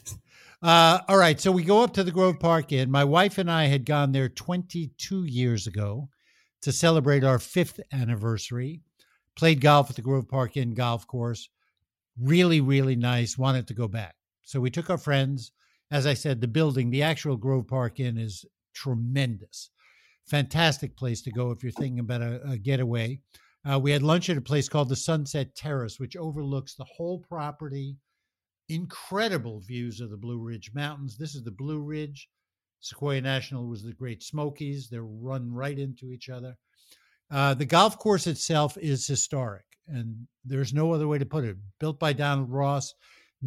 All right. So we go up to the Grove Park Inn. My wife and I had gone there 22 years ago to celebrate our 5th anniversary. Played golf at the Grove Park Inn golf course. Really, really nice. Wanted to go back. So we took our friends. As I said, the building, the actual Grove Park Inn is tremendous. Fantastic place to go if you're thinking about a getaway. We had lunch at a place called the Sunset Terrace, which overlooks the whole property. Incredible views of the Blue Ridge Mountains. This is the Blue Ridge. Sequoia National was the Great Smokies. They run right into each other. The golf course itself is historic, and there's no other way to put it. Built by Donald Ross,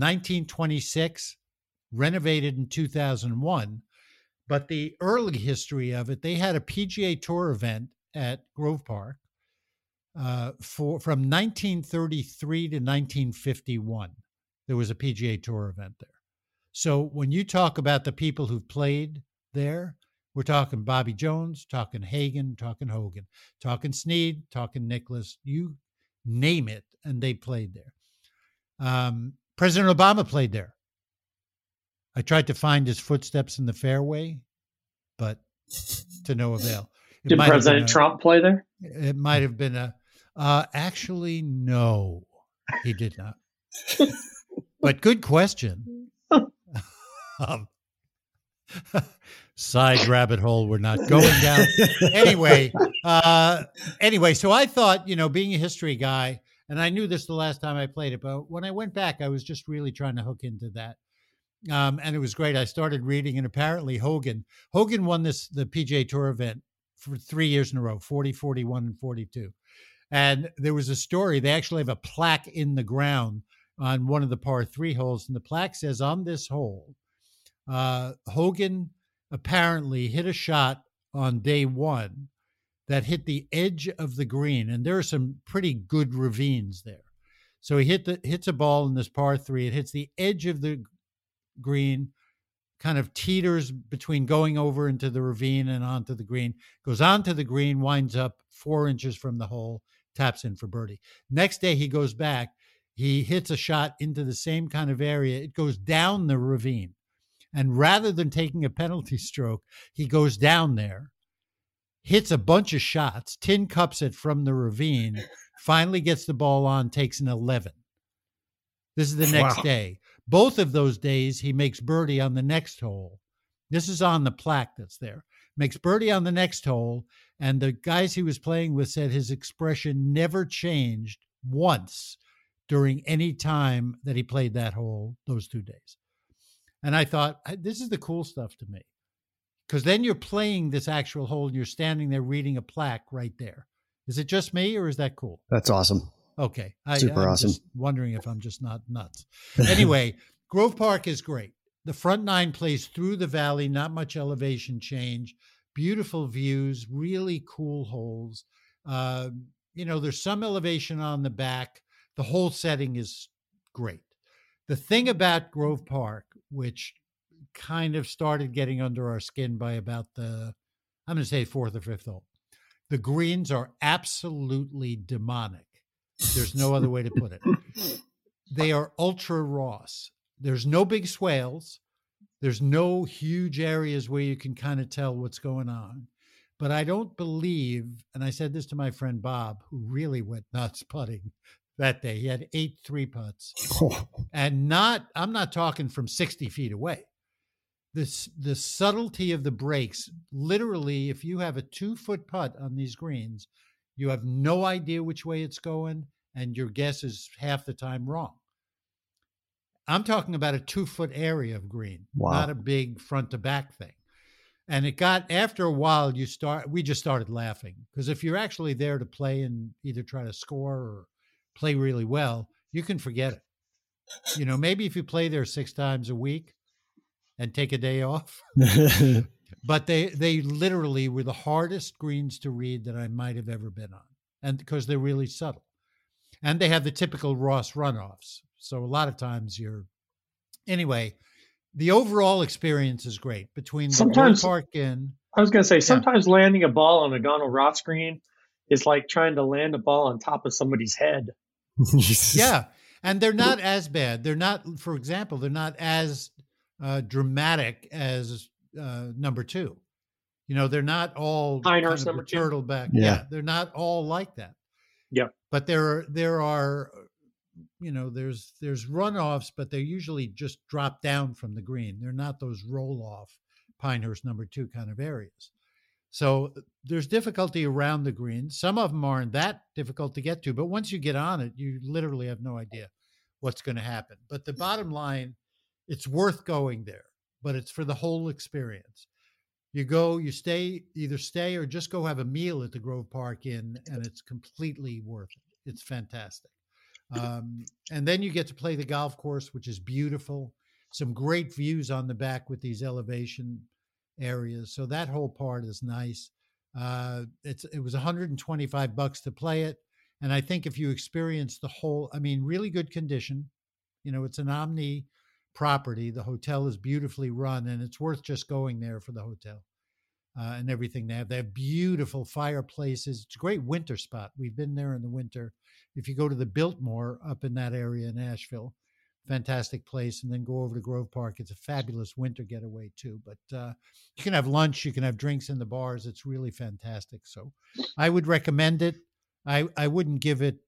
1926, renovated in 2001. But the early history of it, they had a PGA Tour event at Grove Park from 1933 to 1951. There was a PGA Tour event there. So when you talk about the people who've played there, we're talking Bobby Jones, talking Hagen, talking Hogan, talking Snead, talking Nicklaus, you name it, and they played there. President Obama played there. I tried to find his footsteps in the fairway, but to no avail. Did President Trump play there? It might have been actually, no, he did not. But good question. Side rabbit hole we're not going down. Anyway, so I thought, being a history guy, and I knew this the last time I played it, but when I went back, I was just really trying to hook into that. And it was great. I started reading, and apparently Hogan won the PGA Tour event for 3 years in a row, 40, 41, and 42. And there was a story. They actually have a plaque in the ground on one of the par 3 holes, and the plaque says, on this hole, Hogan apparently hit a shot on day 1 that hit the edge of the green, and there are some pretty good ravines there. So he hits a ball in this par 3. It hits the edge of the green, kind of teeters between going over into the ravine and onto the green, goes onto the green, winds up 4 inches from the hole, taps in for birdie. Next day he goes back, he hits a shot into the same kind of area. It goes down the ravine. And rather than taking a penalty stroke, he goes down there, hits a bunch of shots, tin cups it from the ravine, finally gets the ball on, takes an 11. This is the next day. Both of those days, he makes birdie on the next hole. This is on the plaque that's there. Makes birdie on the next hole, and the guys he was playing with said his expression never changed once during any time that he played that hole those 2 days. And I thought, this is the cool stuff to me. Because then you're playing this actual hole and you're standing there reading a plaque right there. Is it just me or is that cool? That's awesome. Okay. Super I'm awesome. Just wondering if I'm just not nuts. Anyway, Grove Park is great. The front 9 plays through the valley, not much elevation change, beautiful views, really cool holes. there's some elevation on the back. The whole setting is great. The thing about Grove Park, which kind of started getting under our skin by about I'm going to say fourth or fifth hole, the greens are absolutely demonic. There's no other way to put it. They are ultra Ross. There's no big swales. There's no huge areas where you can kind of tell what's going on. But I don't believe, and I said this to my friend Bob, who really went nuts putting that day. He had 8 3-putts. And I'm not talking from 60 feet away. The subtlety of the breaks, literally, if you have a 2-foot putt on these greens, you have no idea which way it's going, and your guess is half the time wrong. I'm talking about a 2-foot area of green, not a big front to back thing. And it got, after a while, we just started laughing, because if you're actually there to play and either try to score or play really well, you can forget it. Maybe if you play there 6 times a week and take a day off, but they literally were the hardest greens to read that I might have ever been on. And because they're really subtle, and they have the typical Ross runoffs. So a lot of times anyway, the overall experience is great between the Grove Park and. I was going to say, sometimes landing a ball on a Donald Ross green is like trying to land a ball on top of somebody's head. Yeah. And they're not as bad. They're not, for example, they're not as dramatic as number 2. They're not all Pinehurst number 2 turtleback. Yeah. They're not all like that. Yeah. But there are there's runoffs, but they usually just drop down from the green. They're not those roll off Pinehurst number 2 kind of areas. So there's difficulty around the green. Some of them aren't that difficult to get to, but once you get on it, you literally have no idea what's going to happen. But the bottom line, it's worth going there, but it's for the whole experience. You go, either stay or just go have a meal at the Grove Park Inn, and it's completely worth it. It's fantastic. And then you get to play the golf course, which is beautiful. Some great views on the back with these elevation areas. So that whole part is nice. It was $125 to play it. And I think if you experience the whole, really good condition, it's an Omni property. The hotel is beautifully run, and it's worth just going there for the hotel and everything they have. They have beautiful fireplaces. It's a great winter spot. We've been there in the winter. If you go to the Biltmore up in that area in Asheville, fantastic place, and then go over to Grove Park. It's a fabulous winter getaway too. But you can have lunch, you can have drinks in the bars. It's really fantastic. So I would recommend it. I wouldn't give it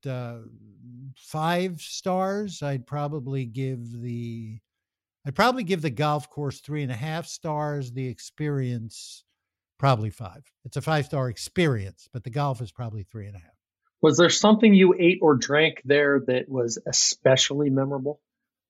5 stars. I'd probably give the golf course 3.5 stars. The experience, probably 5. It's a 5-star experience, but the golf is probably 3.5. Was there something you ate or drank there that was especially memorable?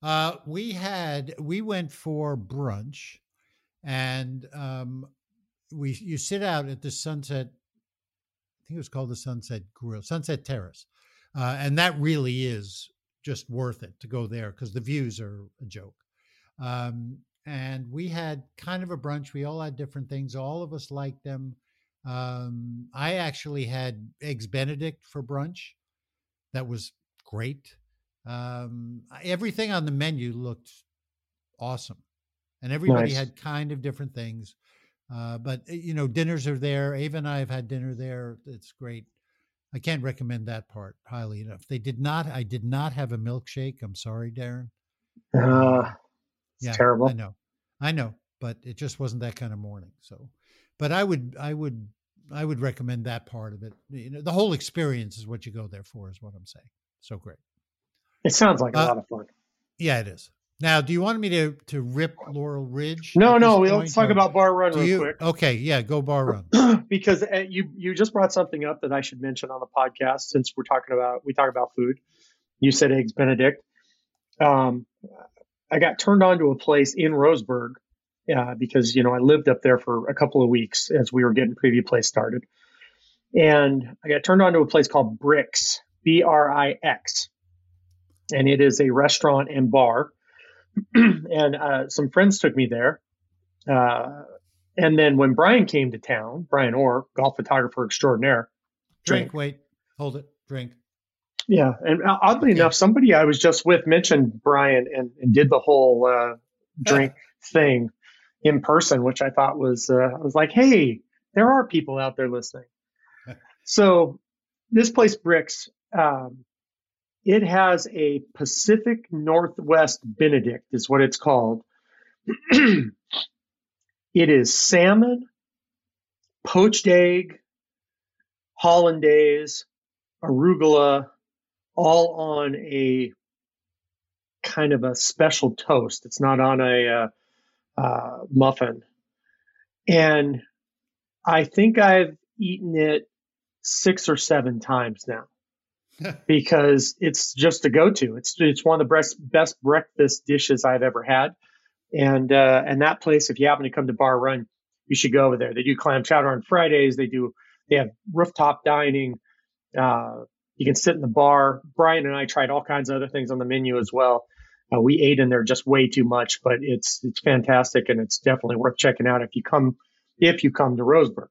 We went for brunch, and you sit out at the Sunset. I think it was called the Sunset Grill, Sunset Terrace, and that really is just worth it to go there because the views are a joke. And we had kind of a brunch. We all had different things. All of us liked them. I actually had Eggs Benedict for brunch. That was great. Everything on the menu looked awesome, and everybody had kind of different things. But dinners are there. Ava and I have had dinner there. It's great. I can't recommend that part highly enough. I did not have a milkshake. I'm sorry, Darren. It's terrible. I know, but it just wasn't that kind of morning. So, but I would recommend that part of it. The whole experience is what you go there for, is what I'm saying. So great. It sounds like a lot of fun. Yeah, it is. Now, do you want me to rip Laurel Ridge? No. Let's talk about Bar Run real quick. Okay, yeah, go Bar Run. Because you just brought something up that I should mention on the podcast since we talk about food. You said Eggs Benedict. I got turned on to a place in Roseburg because I lived up there for a couple of weeks as we were getting Preview Place started, and I got turned on to a place called Brix, Brix, and it is a restaurant and bar. And some friends took me there. And then when Brian came to town, Brian Orr, golf photographer extraordinaire. Wait. Hold it. Drink. Yeah. And oddly enough, somebody I was just with mentioned Brian and did the whole drink thing in person, which I thought was, I was like, hey, there are people out there listening. So this place, Bricks, it has a Pacific Northwest Benedict is what it's called. It is salmon, poached egg, hollandaise, arugula, all on a kind of a special toast. It's not on a muffin. And I think I've eaten it 6 or 7 times now because it's just a go-to. It's one of the best breakfast dishes I've ever had. And that place, if you happen to come to Bar Run, you should go over there. They do clam chowder on Fridays. They have rooftop dining. You can sit in the bar. Brian and I tried all kinds of other things on the menu as well. We ate in there just way too much, but it's fantastic and it's definitely worth checking out if you come to Roseburg.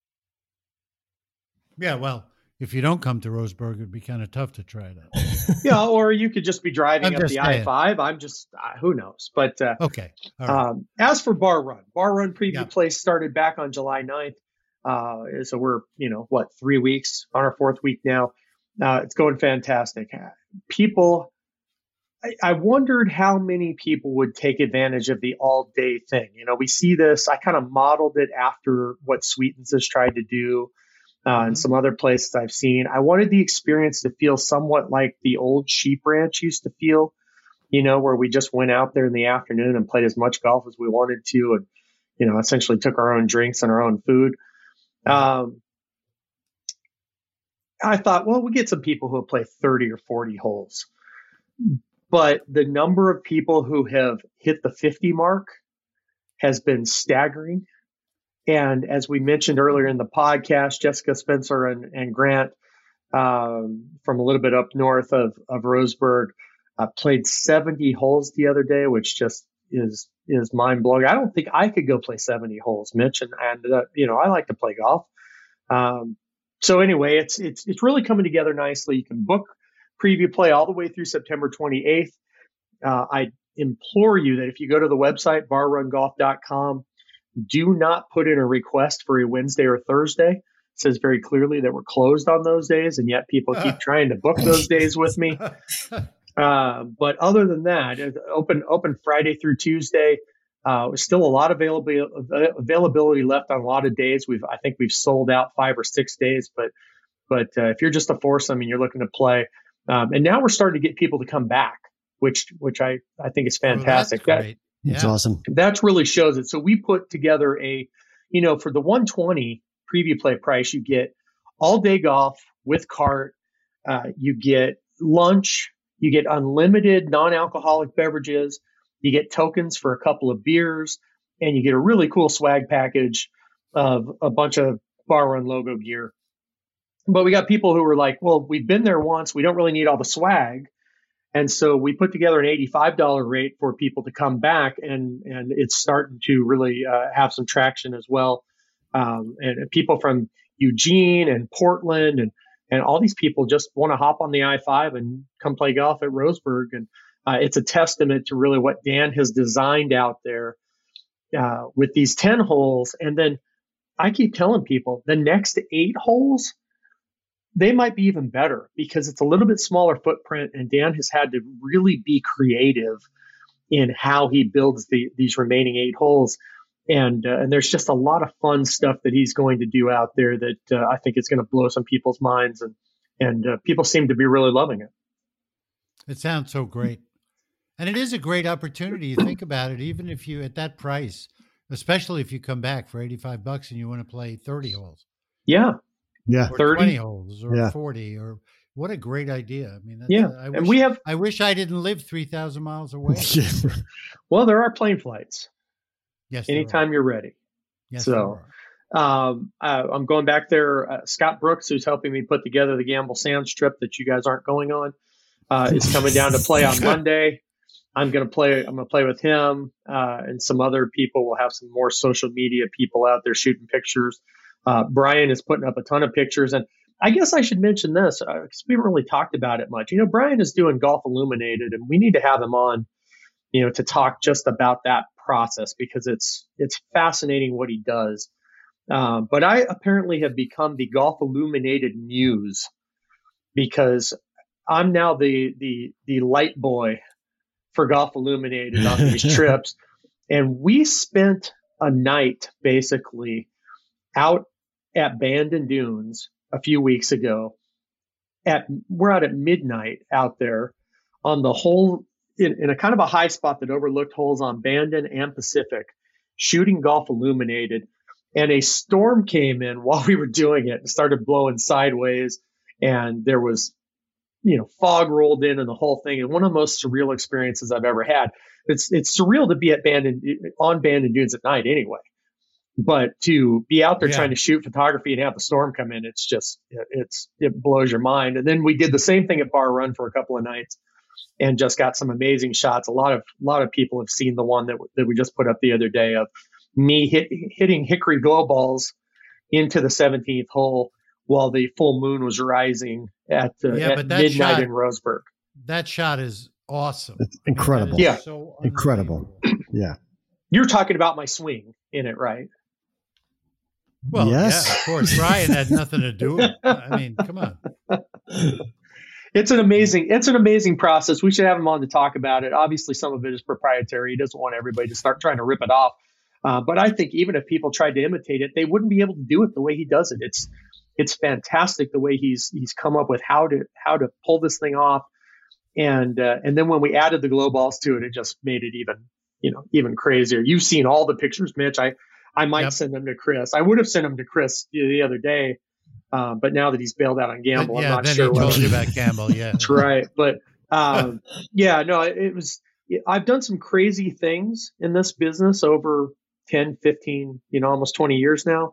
Yeah, well, if you don't come to Roseburg, it'd be kind of tough to try it out. Yeah, or you could just be driving up the I-5. I'm just, who knows? But okay. All right. As for Bar Run preview place started back on July 9th. So we're, 3 weeks on our 4th week now. It's going fantastic. People, I wondered how many people would take advantage of the all-day thing. We see this. I kind of modeled it after what Sweetens has tried to do. And some other places I've seen. I wanted the experience to feel somewhat like the old Sheep Ranch used to feel, where we just went out there in the afternoon and played as much golf as we wanted to and, essentially took our own drinks and our own food. I thought, well, we get some people who play 30 or 40 holes. But the number of people who have hit the 50 mark has been staggering. And as we mentioned earlier in the podcast, Jessica Spencer and Grant from a little bit up north of Roseburg played 70 holes the other day, which just is mind blowing. I don't think I could go play 70 holes, Mitch, and I like to play golf. So anyway, it's really coming together nicely. You can book preview play all the way through September 28th. I implore you that if you go to the website barrungolf.com, do not put in a request for a Wednesday or Thursday. It says very clearly that we're closed on those days, and yet people keep trying to book those days with me. But other than that, open Friday through Tuesday. There's still a lot of availability left on a lot of days. I think we've sold out 5 or 6 days, but if you're just a foursome and you're looking to play, and now we're starting to get people to come back, which I think is fantastic. That's great. That's awesome. That really shows it. So we put together for the 120 preview play price, you get all day golf with cart. You get lunch. You get unlimited non-alcoholic beverages. You get tokens for a couple of beers, and you get a really cool swag package of a bunch of Bar Run logo gear. But we got people who were like, well, we've been there once. We don't really need all the swag. And so we put together an $85 rate for people to come back, and it's starting to really have some traction as well. And people from Eugene and Portland and all these people just want to hop on the I-5 and come play golf at Roseburg. And it's a testament to really what Dan has designed out there with these 10 holes. And then I keep telling people the next 8 holes, they might be even better because it's a little bit smaller footprint, and Dan has had to really be creative in how he builds these remaining 8 holes. And there's just a lot of fun stuff that he's going to do out there that I think is going to blow some people's minds, and people seem to be really loving it. It sounds so great. And it is a great opportunity. You think about it, even if you, at that price, especially if you come back for $85 and you want to play 30 holes. Yeah. Yeah. Or 30 20 holes or 40 or what a great idea. I mean, I wish I didn't live 3,000 miles away. Well, there are plane flights. Yes. Anytime you're ready. Yes. So I'm going back there. Scott Brooks, who's helping me put together the Gamble Sands trip that you guys aren't going on, is coming down to play on Monday. I'm going to play with him and some other people. We'll have some more social media people out there shooting pictures. Brian is putting up a ton of pictures, and I guess I should mention this because we haven't really talked about it much. Brian is doing Golf Illuminated, and we need to have him on, to talk just about that process because it's fascinating what he does. But I apparently have become the Golf Illuminated muse because I'm now the light boy for Golf Illuminated on these trips. And we spent a night basically out at Bandon Dunes a few weeks ago. We're out at midnight out there on the hole in a kind of a high spot that overlooked holes on Bandon and Pacific, shooting Golf Illuminated. And a storm came in while we were doing it and started blowing sideways. And there was, fog rolled in and the whole thing. And one of the most surreal experiences I've ever had. It's surreal to be on Bandon Dunes at night anyway. But to be out there trying to shoot photography and have the storm come in, it blows your mind. And then we did the same thing at Bar Run for a couple of nights and just got some amazing shots. A lot of people have seen the one that we just put up the other day of me hitting hickory glow balls into the 17th hole while the full moon was rising at midnight in Roseburg. That shot is awesome. It's incredible. Yeah. So incredible. Yeah. You're talking about my swing in it, right? Well, yes. Yeah, of course. Brian had nothing to do with it. I mean, come on. It's an amazing process. We should have him on to talk about it. Obviously, some of it is proprietary. He doesn't want everybody to start trying to rip it off. But I think even if people tried to imitate it, they wouldn't be able to do it the way he does it. It's fantastic the way he's come up with how to pull this thing off. And then when we added the glow balls to it, it just made it even crazier. You've seen all the pictures, Mitch. I might send them to Chris. I would have sent them to Chris the other day. But now that he's bailed out on Gamble, I'm not sure. He told you about Gamble. Yeah, that's right. But I've done some crazy things in this business over 10, 15, almost 20 years now.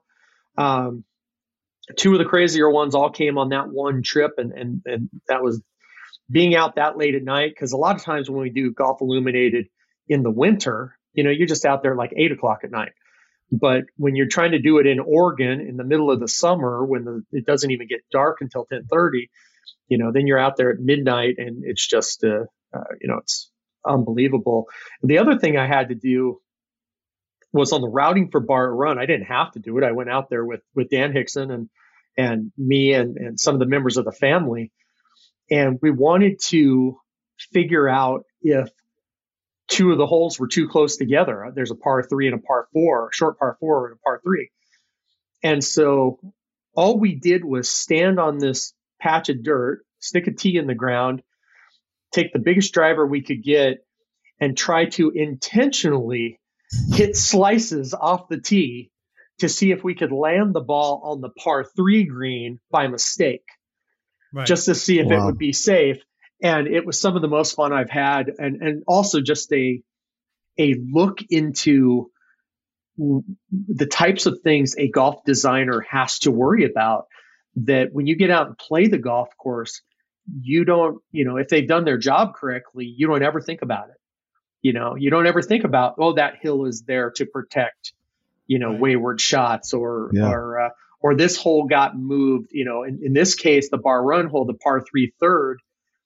Two of the crazier ones all came on that one trip. And that was being out that late at night. Cause a lot of times when we do Golf Illuminated in the winter, you're just out there like 8:00 at night. But when you're trying to do it in Oregon in the middle of the summer, when it doesn't even get dark until 10:30, then you're out there at midnight and it's just, it's unbelievable. And the other thing I had to do was on the routing for Bar Run. I didn't have to do it. I went out there with Dan Hickson and me and some of the members of the family. And we wanted to figure out if two of the holes were too close together. There's a par 3 and a par 4, a short par 4 and a par 3. And so all we did was stand on this patch of dirt, stick a tee in the ground, take the biggest driver we could get, and try to intentionally hit slices off the tee to see if we could land the ball on the par 3 green by mistake, just to see if it would be safe. And it was some of the most fun I've had. And also just a look into the types of things a golf designer has to worry about, that when you get out and play the golf course, you don't, if they've done their job correctly, you don't ever think about it. You don't ever think about, that hill is there to protect, wayward shots or this hole got moved, in this case, the Bar Run hole, the par 3 third,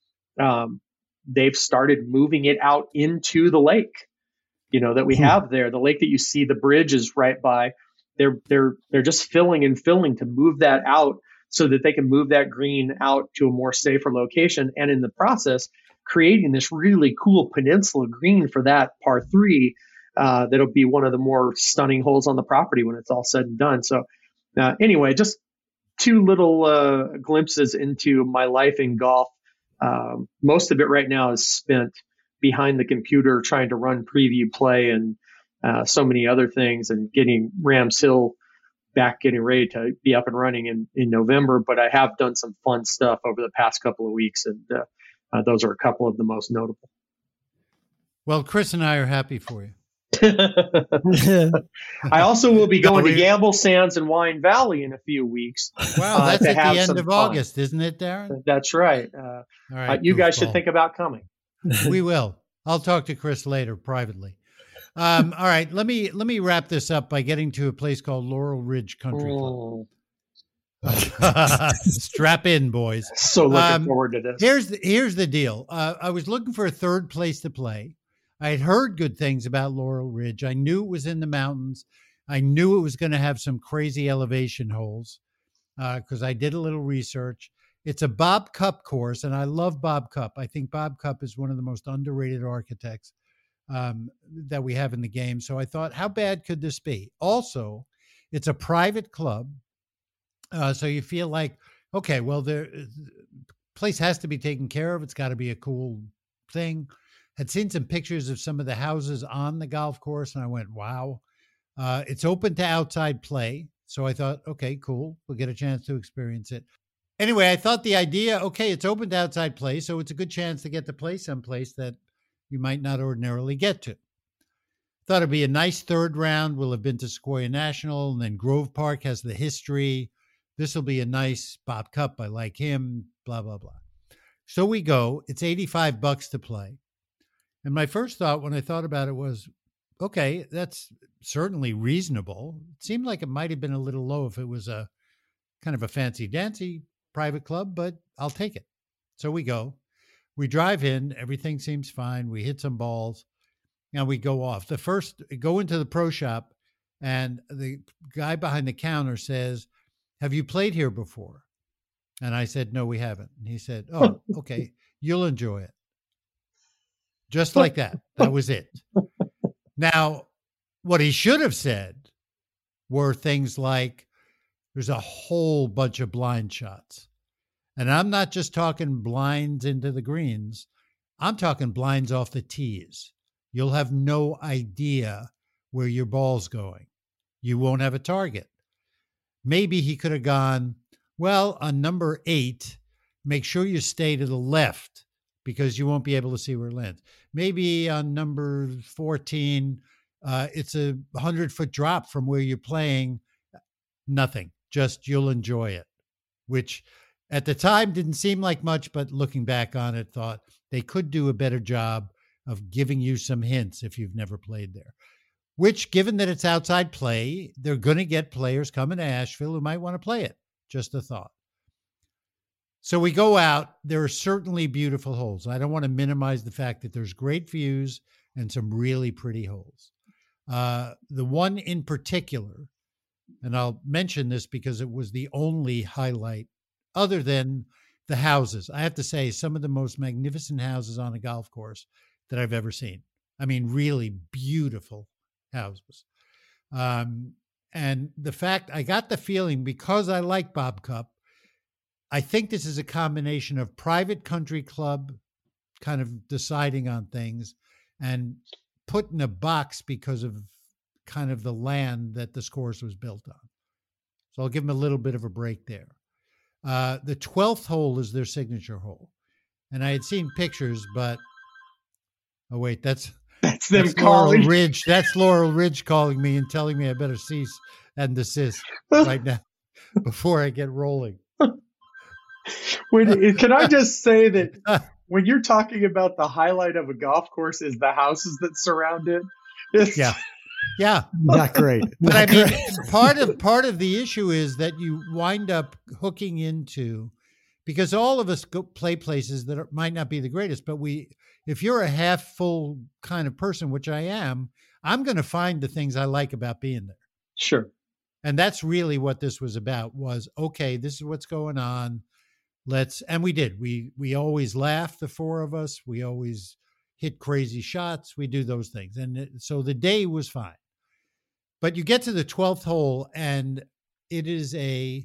they've started moving it out into the lake, that we have there. The lake that you see, the bridge is right by. They're just filling to move that out so that they can move that green out to a more safer location. And in the process, creating this really cool peninsula green for that par 3, that'll be one of the more stunning holes on the property when it's all said and done. So anyway, just two little glimpses into my life in golf. Most of it right now is spent behind the computer trying to run preview play and so many other things, and getting Rams Hill back, getting ready to be up and running in November. But I have done some fun stuff over the past couple of weeks, and those are a couple of the most notable. Well, Chris and I are happy for you. I also will be going to Gamble Sands and Wine Valley in a few weeks. Wow, that's at the end of August, isn't it, Darren? That's right. All right, you guys should think about coming. We will. I'll talk to Chris later privately. All right, let me wrap this up by getting to a place called Laurel Ridge Country Club. Strap in, boys. So looking forward to this. Here's the deal. I was looking for a third place to play. I had heard good things about Laurel Ridge. I knew it was in the mountains. I knew it was going to have some crazy elevation holes because I did a little research. It's a Bob Cupp course, and I love Bob Cupp. I think Bob Cupp is one of the most underrated architects that we have in the game. So I thought, how bad could this be? Also, it's a private club. So you feel like, okay, well, the place has to be taken care of. It's got to be a cool thing. Had seen some pictures of some of the houses on the golf course, and I went, wow. It's open to outside play. So I thought, okay, cool. We'll get a chance to experience it. Anyway, I thought the idea, okay, it's open to outside play, so it's a good chance to get to play someplace that you might not ordinarily get to. Thought it'd be a nice third round. We'll have been to Sequoia National, and then Grove Park has the history. This will be a nice Bob Cupp. I like him, blah, blah, blah. So we go. It's $85 to play. And my first thought when I thought about it was, okay, that's certainly reasonable. It seemed like it might have been a little low if it was a kind of a fancy-dancy private club, but I'll take it. So we go. We drive in. Everything seems fine. We hit some balls, and we go off. Go into the pro shop, and the guy behind the counter says, have you played here before? And I said, no, we haven't. And he said, oh, okay, you'll enjoy it. Just like that. That was it. Now, what he should have said were things like, there's a whole bunch of blind shots. And I'm not just talking blinds into the greens. I'm talking blinds off the tees. You'll have no idea where your ball's going. You won't have a target. Maybe he could have gone, well, on number 8, make sure you stay to the left because you won't be able to see where it lands. Maybe on number 14, it's a 100-foot drop from where you're playing. Nothing. Just you'll enjoy it, which at the time didn't seem like much, but looking back on it, thought they could do a better job of giving you some hints if you've never played there. Which, given that it's outside play, they're going to get players coming to Asheville who might want to play it. Just a thought. So we go out. There are certainly beautiful holes. I don't want to minimize the fact that there's great views and some really pretty holes. The one in particular, and I'll mention this because it was the only highlight other than the houses. I have to say, some of the most magnificent houses on a golf course that I've ever seen. I mean, really beautiful houses. And the fact, I got the feeling, because I like Bob Cupp, I think this is a combination of private country club kind of deciding on things and put in a box because of kind of the land that this course was built on. So I'll give them a little bit of a break there. The 12th hole is their signature hole. And I had seen pictures, but, oh wait, that's them calling. Laurel Ridge. That's Laurel Ridge calling me and telling me I better cease and desist right now before I get rolling. Can I just say that when you're talking about the highlight of a golf course is the houses that surround it? Yeah. Not great. But I mean, part of the issue is that you wind up hooking into, because all of us go play places that might not be the greatest, but if you're a half full kind of person, which I am, I'm going to find the things I like about being there. Sure. And that's really what this was about, was, okay, this is what's going on. And we did. We always laugh, the four of us. We always hit crazy shots. We do those things. And so the day was fine. But you get to the 12th hole, and it is a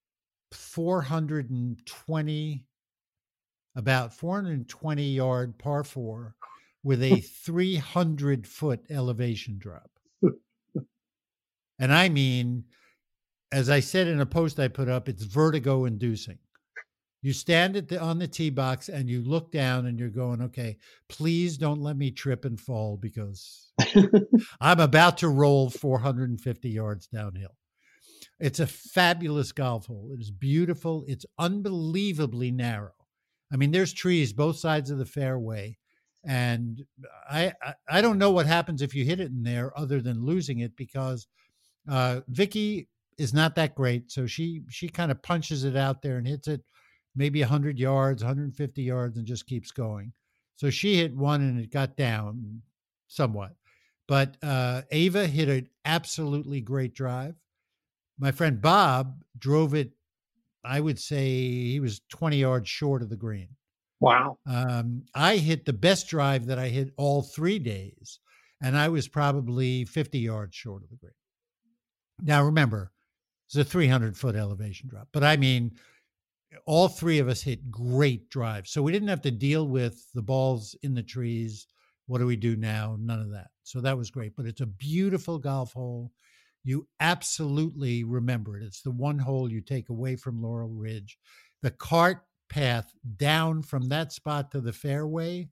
about 420 yard par 4 with a 300-foot elevation drop. And I mean, as I said in a post I put up, it's vertigo inducing. You stand on the tee box and you look down and you're going, okay, please don't let me trip and fall because I'm about to roll 450 yards downhill. It's a fabulous golf hole. It is beautiful. It's unbelievably narrow. I mean, there's trees both sides of the fairway. And I don't know what happens if you hit it in there other than losing it, because Vicky is not that great. So she kind of punches it out there and hits it maybe 100 yards, 150 yards, and just keeps going. So she hit one and it got down somewhat. But Ava hit an absolutely great drive. My friend Bob drove it, I would say he was 20 yards short of the green. Wow. I hit the best drive that I hit all 3 days, and I was probably 50 yards short of the green. Now, remember, it's a 300-foot elevation drop, but I mean, all three of us hit great drives. So we didn't have to deal with the balls in the trees. What do we do now? None of that. So that was great, but it's a beautiful golf hole. You absolutely remember it. It's the one hole you take away from Laurel Ridge. The cart path down from that spot to the fairway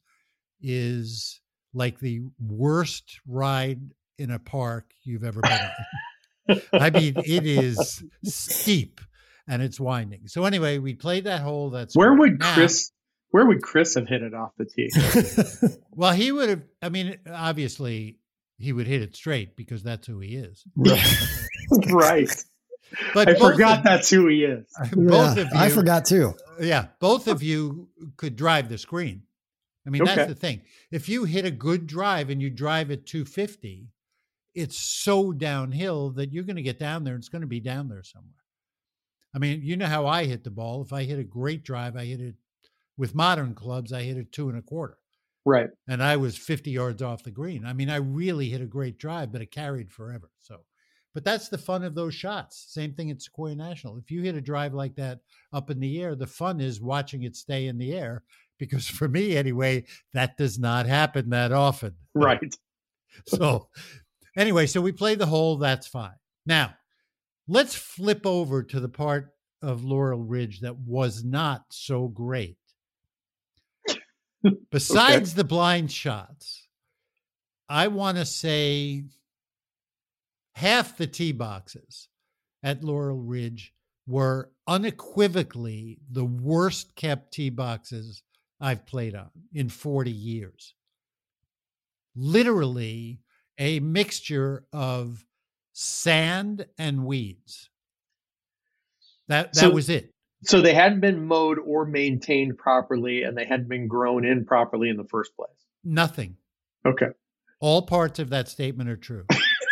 is like the worst ride in a park you've ever been on. I mean, it is steep and it's winding. So anyway, we played that hole. That's where great. would Chris have hit it off the tee? Well, he would have, I mean, obviously he would hit it straight because that's who he is. Right. But I forgot that's who he is. Both of you, I forgot too. Yeah. Both of you could drive the screen. I mean, that's the thing. If you hit a good drive and you drive at 250, it's so downhill that you're going to get down there. It's going to be down there somewhere. I mean, you know how I hit the ball. If I hit a great drive, I hit it with modern clubs, I hit it 2.25. Right. And I was 50 yards off the green. I mean, I really hit a great drive, but it carried forever. So, but that's the fun of those shots. Same thing at Sequoia National. If you hit a drive like that up in the air, the fun is watching it stay in the air, because for me anyway, that does not happen that often. Right. So anyway, so we played the hole. That's fine. Now, let's flip over to the part of Laurel Ridge that was not so great. Besides the blind shots, I want to say half the tee boxes at Laurel Ridge were unequivocally the worst kept tee boxes I've played on in 40 years. Literally a mixture of sand and weeds. That was it. So they hadn't been mowed or maintained properly, and they hadn't been grown in properly in the first place. Nothing. Okay. All parts of that statement are true.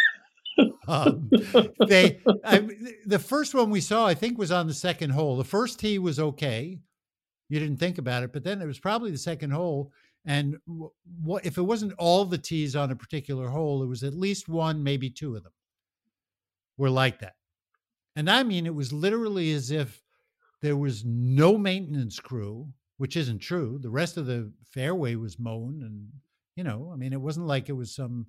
The first one we saw, I think, was on the second hole. The first tee was okay. You didn't think about it, but then it was probably the second hole. And what if it wasn't all the tees on a particular hole, it was at least one, maybe two of them were like that. And I mean, it was literally as if there was no maintenance crew, which isn't true. The rest of the fairway was mown, and, you know, I mean, it wasn't like it was some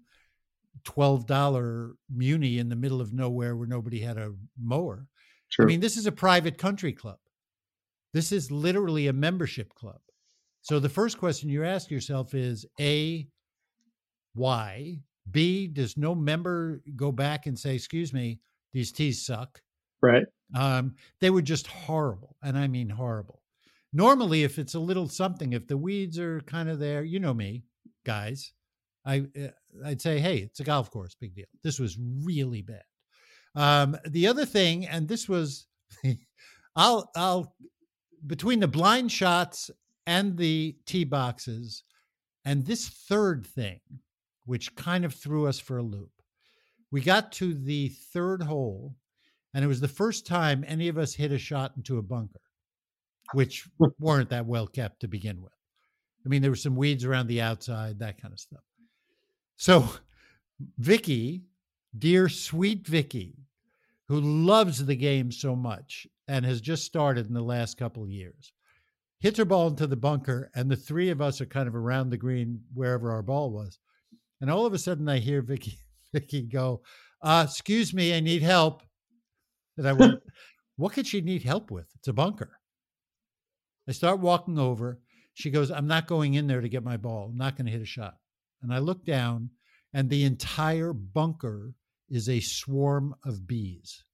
$12 muni in the middle of nowhere where nobody had a mower. True. I mean, this is a private country club. This is literally a membership club. So the first question you ask yourself is, A, why? B, does no member go back and say, excuse me, these tees suck? Right. They were just horrible. And I mean horrible. Normally, if it's a little something, if the weeds are kind of there, you know me, guys, I'd say, hey, it's a golf course, big deal. This was really bad. The other thing, and this was, I'll between the blind shots and the tee boxes, and this third thing, which kind of threw us for a loop. We got to the third hole, and it was the first time any of us hit a shot into a bunker, which weren't that well kept to begin with. I mean, there were some weeds around the outside, that kind of stuff. So Vicky, dear sweet Vicky, who loves the game so much and has just started in the last couple of years, hits her ball into the bunker, and the three of us are kind of around the green wherever our ball was. And all of a sudden I hear Vicky go, excuse me, I need help. And I went, what could she need help with? It's a bunker. I start walking over. She goes, I'm not going in there to get my ball. I'm not going to hit a shot. And I look down, and the entire bunker is a swarm of bees.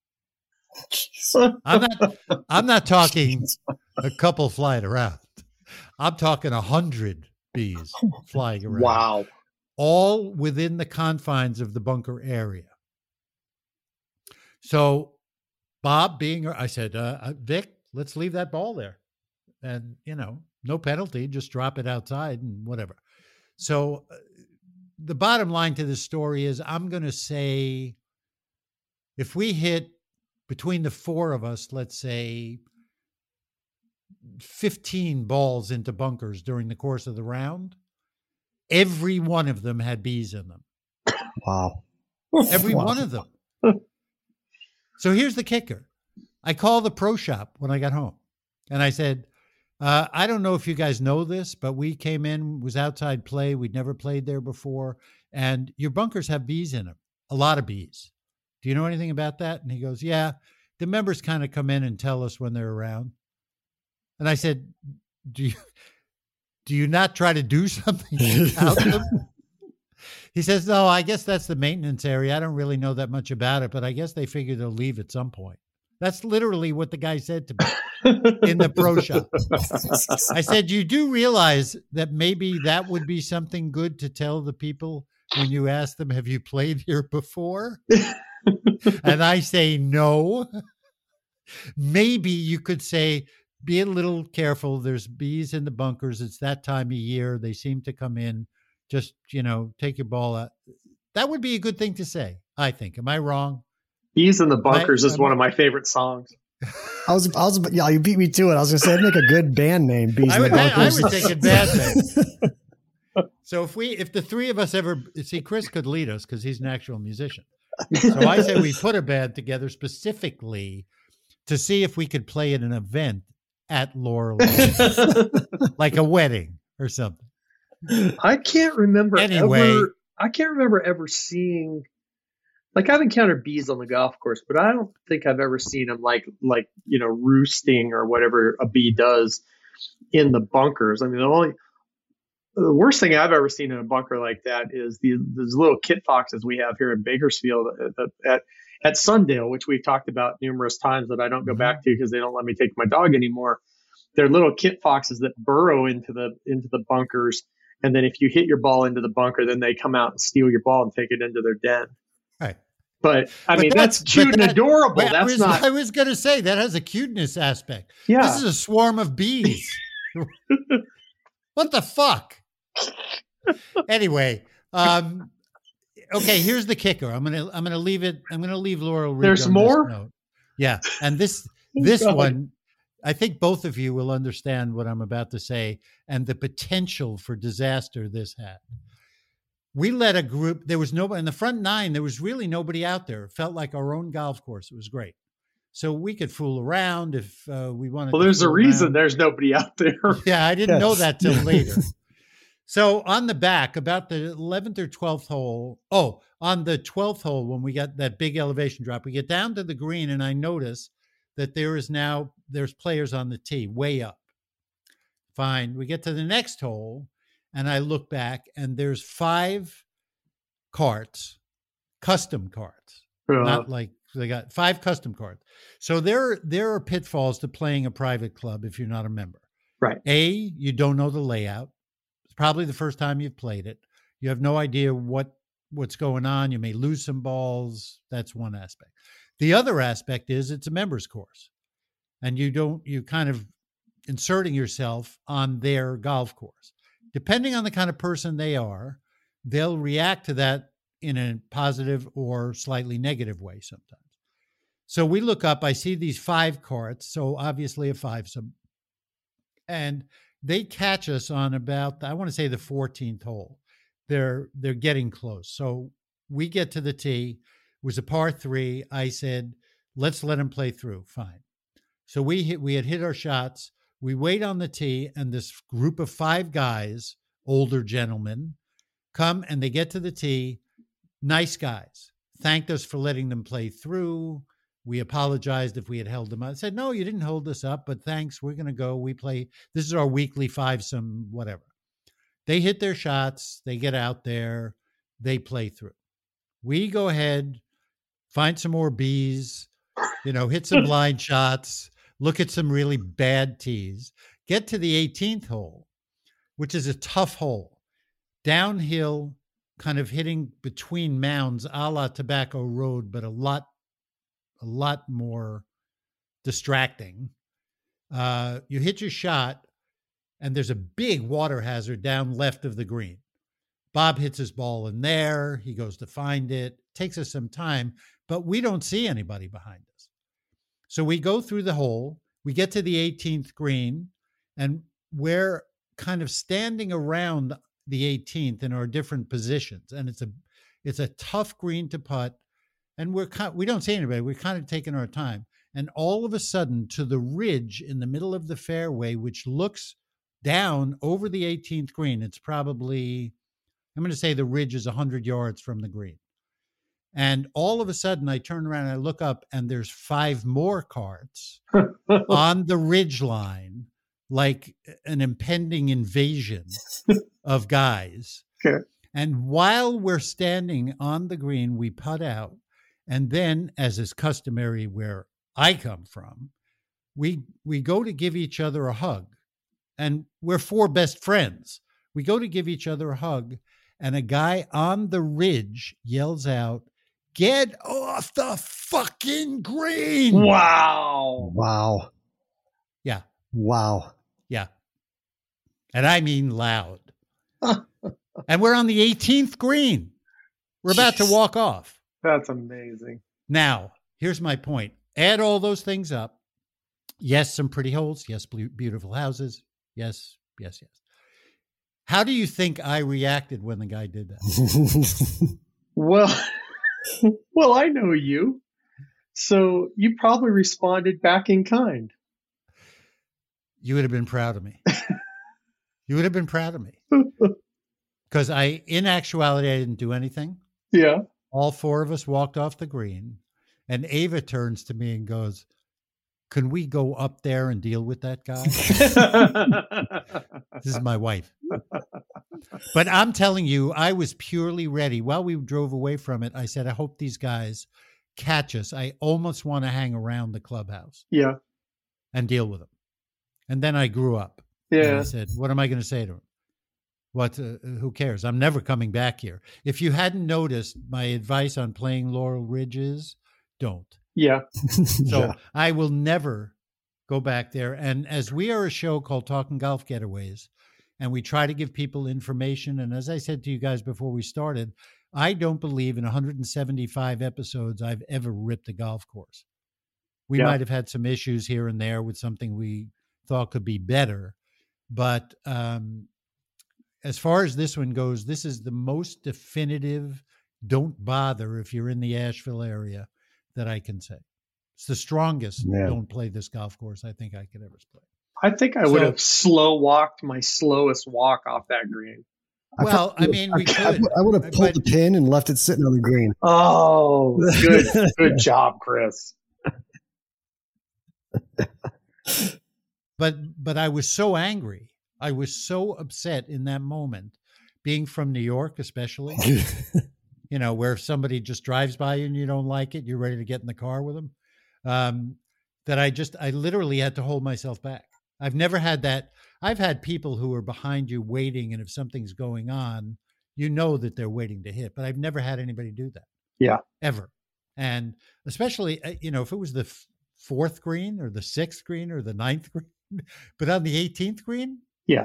I'm not talking a couple flying around. I'm talking 100 bees flying around. Wow. All within the confines of the bunker area. So Bob I said, Vic, let's leave that ball there. And, no penalty, just drop it outside and whatever. So the bottom line to this story is I'm going to say if we hit between the four of us, let's say 15 balls into bunkers during the course of the round, every one of them had bees in them. Wow. Every one of them. So here's the kicker. I called the pro shop when I got home and I said, I don't know if you guys know this, but we came in, was outside play. We'd never played there before. And your bunkers have bees in them, a lot of bees. Do you know anything about that? And he goes, yeah, the members kind of come in and tell us when they're around. And I said, do you not try to do something about them? He says, no, I guess that's the maintenance area. I don't really know that much about it, but I guess they figure they'll leave at some point. That's literally what the guy said to me in the pro shop. I said, you do realize that maybe that would be something good to tell the people when you ask them, have you played here before? And I say, no. Maybe you could say, be a little careful. There's bees in the bunkers. It's that time of year. They seem to come in. Just, take your ball out. That would be a good thing to say, I think. Am I wrong? Bees in the Bunkers is one of my favorite songs. Yeah, you beat me to it. I was going to say, I'd make a good band name. Bees in the Bunkers. I would think a bad name. So if the three of us ever, see, Chris could lead us because he's an actual musician. So I say we put a band together specifically to see if we could play at an event at Laurel, like a wedding or something. I can't remember ever seeing, like, I've encountered bees on the golf course, but I don't think I've ever seen them like roosting or whatever a bee does in the bunkers. I mean, the worst thing I've ever seen in a bunker like that is these little kit foxes we have here in Bakersfield at Sundale, which we've talked about numerous times that I don't go back to because they don't let me take my dog anymore. They're little kit foxes that burrow into the bunkers. And then if you hit your ball into the bunker, then they come out and steal your ball and take it into their den. Right. But that's cute and adorable. I was going to say that has a cuteness aspect. Yeah. This is a swarm of bees. What the fuck? Anyway, okay, here's the kicker. I'm gonna leave it. I'm gonna leave Laurel Reed. There's more? Yeah. And this one, I think both of you will understand what I'm about to say and the potential for disaster this had. We let a group, there was nobody in the front nine. There was really nobody out there. It felt like our own golf course. It was great. So we could fool around if we wanted. Well, there's a reason there's nobody out there. Yeah, I didn't know that till later. So on the back, about the 11th or 12th hole, on the 12th hole, when we got that big elevation drop, we get down to the green and I notice that there's players on the tee way up. Fine. We get to the next hole and I look back and there's 5 carts, custom carts, not like they got 5 custom carts. So there are pitfalls to playing a private club if you're not a member. Right. You don't know the layout. It's probably the first time you've played it. You have no idea what's going on. You may lose some balls. That's one aspect. The other aspect is it's a members course and you kind of inserting yourself on their golf course. Depending on the kind of person they are, they'll react to that in a positive or slightly negative way sometimes. So we look up, I see these 5 carts, so obviously a 5-some, and they catch us on about, I want to say the 14th hole. They're getting close. So we get to the tee. It was a par 3. I said, let's let him play through. Fine. So we had hit our shots. We wait on the tee, and this group of 5 guys, older gentlemen, come and they get to the tee. Nice guys. Thanked us for letting them play through. We apologized if we had held them up. I said, no, you didn't hold us up, but thanks. We're going to go. We play. This is our weekly 5-some, whatever. They hit their shots. They get out there. They play through. We go ahead, find some more bees, hit some blind shots, look at some really bad tees, get to the 18th hole, which is a tough hole, downhill, kind of hitting between mounds, a la Tobacco Road, but a lot a lot more distracting. You hit your shot, and there's a big water hazard down left of the green. Bob hits his ball in there. He goes to find it. Takes us some time, but we don't see anybody behind us. So we go through the hole. We get to the 18th green, and we're kind of standing around the 18th in our different positions. And it's a tough green to putt, and we don't see anybody. We're kind of taking our time. And all of a sudden, to the ridge in the middle of the fairway, which looks down over the 18th green, it's probably, I'm going to say the ridge is 100 yards from the green. And all of a sudden, I turn around and I look up, and there's 5 more carts on the ridge line, like an impending invasion of guys. Okay. And while we're standing on the green, we putt out. And then, as is customary where I come from, we go to give each other a hug. And we're 4 best friends. We go to give each other a hug, and a guy on the ridge yells out, "Get off the fucking green!" Wow. Wow. Yeah. Wow. Yeah. And I mean loud. And we're on the 18th green. We're about to walk off. That's amazing. Now, here's my point. Add all those things up. Yes, some pretty holes. Yes, beautiful houses. Yes, yes, yes. How do you think I reacted when the guy did that? Well, I know you. So you probably responded back in kind. You would have been proud of me. You would have been proud of me. Because in actuality, I didn't do anything. Yeah. All 4 of us walked off the green, and Ava turns to me and goes, "Can we go up there and deal with that guy?" This is my wife. But I'm telling you, I was purely ready. While we drove away from it, I said, I hope these guys catch us. I almost want to hang around the clubhouse. Yeah. And deal with them. And then I grew up. Yeah. And I said, what am I going to say to him? Who cares? I'm never coming back here. If you hadn't noticed, my advice on playing Laurel Ridge is don't. Yeah. So Yeah. I will never go back there. And as we are a show called Talking Golf Getaways, and we try to give people information. And as I said to you guys before we started, I don't believe in 175 episodes I've ever ripped a golf course. We might have had some issues here and there with something we thought could be better. But as far as this one goes, this is the most definitive, don't bother if you're in the Asheville area, that I can say. It's the strongest don't play this golf course I think I could ever play. I think I would have slow walked my slowest walk off that green. Well, I mean, we could. I would have pulled the pin and left it sitting on the green. Oh, good job, Chris. But I was so angry. I was so upset in that moment, being from New York, especially, where somebody just drives by you and you don't like it. You're ready to get in the car with them. That I literally had to hold myself back. I've never had that. I've had people who are behind you waiting, and if something's going on, you know that they're waiting to hit. But I've never had anybody do that. Yeah. Ever. And especially, if it was the 4th green or the 6th green or the 9th green, but on the 18th green, yeah,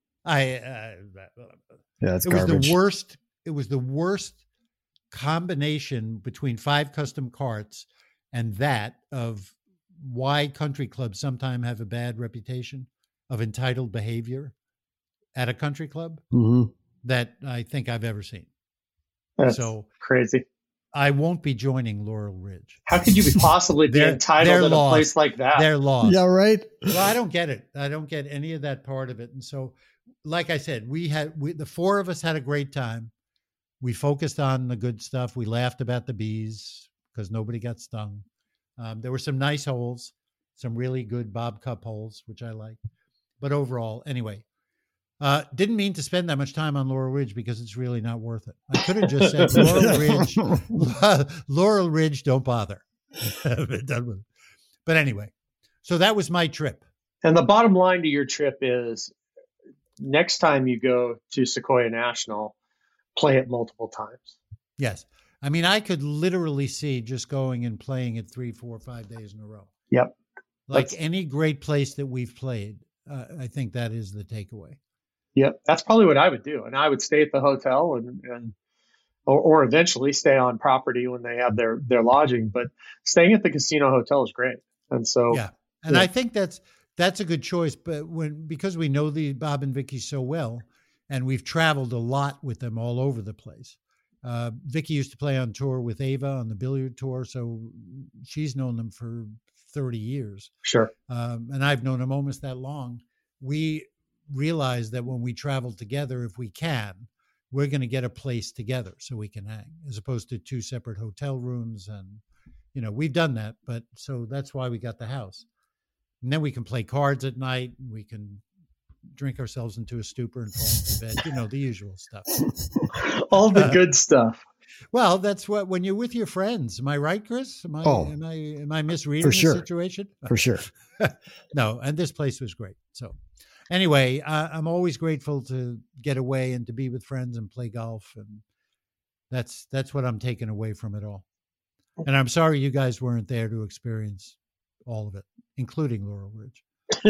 it's it garbage. was the worst. It was the worst combination between 5 custom carts and that of why country clubs sometimes have a bad reputation of entitled behavior at a country club that I think I've ever seen. That's so crazy. I won't be joining Laurel Ridge. How could you possibly be entitled at a place like that? They're lost. Yeah, right. Well, I don't get it. I don't get any of that part of it. And so, like I said, the 4 of us had a great time. We focused on the good stuff. We laughed about the bees because nobody got stung. There were some nice holes, some really good Bob Cup holes, which I like. But overall, anyway, didn't mean to spend that much time on Laurel Ridge because it's really not worth it. I could have just said Laurel Ridge, don't bother. But anyway, so that was my trip. And the bottom line to your trip is next time you go to Sequoia National, play it multiple times. Yes. I mean, I could literally see just going and playing it 3, 4, 5 days in a row. Yep. Like any great place that we've played, I think that is the takeaway. Yep. That's probably what I would do. And I would stay at the hotel or eventually stay on property when they have their lodging. But staying at the casino hotel is great. And so, yeah. And I think that's a good choice. But because we know the Bob and Vicky so well, and we've traveled a lot with them all over the place. Vicky used to play on tour with Ava on the billiard tour, so she's known them for 30 years. Sure. And I've known them almost that long. We realize that when we travel together, if we can, we're going to get a place together so we can hang, as opposed to 2 separate hotel rooms. And, we've done that, but so that's why we got the house. And then we can play cards at night. We can drink ourselves into a stupor and fall into bed, the usual stuff. All the good stuff. Well, that's what, when you're with your friends, am I right, Chris? Am I misreading the situation? For sure. No. And this place was great. So anyway, I'm always grateful to get away and to be with friends and play golf. And that's what I'm taking away from it all. And I'm sorry you guys weren't there to experience all of it, including Laurel Ridge.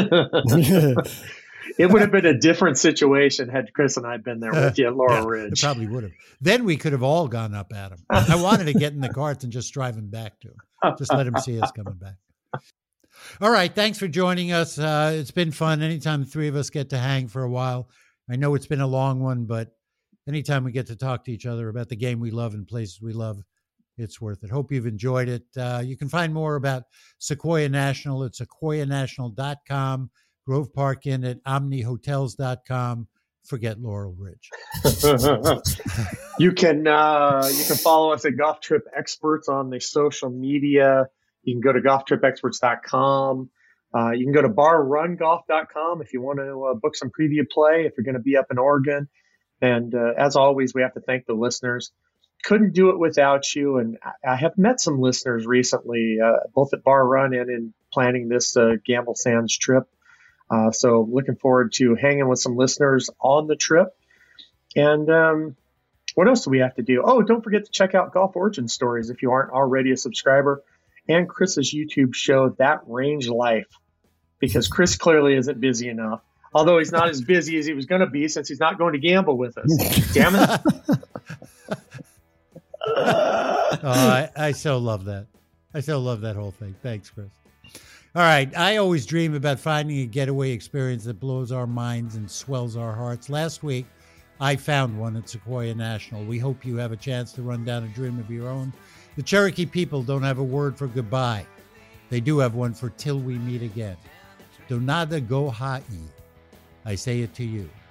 It would have been a different situation had Chris and I been there with you at Laurel Ridge. It probably would have. Then we could have all gone up at him. I wanted to get in the carts and just drive him back to him. Just let him see us coming back. All right. Thanks for joining us. It's been fun. Anytime the 3 of us get to hang for a while. I know it's been a long one, but anytime we get to talk to each other about the game we love and places we love, it's worth it. Hope you've enjoyed it. You can find more about Sequoia National at sequoianational.com. Grove Park Inn at omnihotels.com. Forget Laurel Ridge. You can follow us at Golf Trip Experts on the social media. You can go to golftripexperts.com. You can go to barrungolf.com if you want to book some preview play if you're going to be up in Oregon. And as always, we have to thank the listeners. Couldn't do it without you. And I have met some listeners recently, both at Bar Run and in planning this Gamble Sands trip. So looking forward to hanging with some listeners on the trip. And what else do we have to do? Oh, don't forget to check out Golf Origin Stories if you aren't already a subscriber, and Chris's YouTube show, That Range Life, because Chris clearly isn't busy enough, although he's not as busy as he was going to be since he's not going to gamble with us. Damn it. I so love that. I so love that whole thing. Thanks, Chris. All right. I always dream about finding a getaway experience that blows our minds and swells our hearts. Last week, I found one at Sequoia National. We hope you have a chance to run down a dream of your own. The Cherokee people don't have a word for goodbye. They do have one for till we meet again. Donada go ha'i. I say it to you.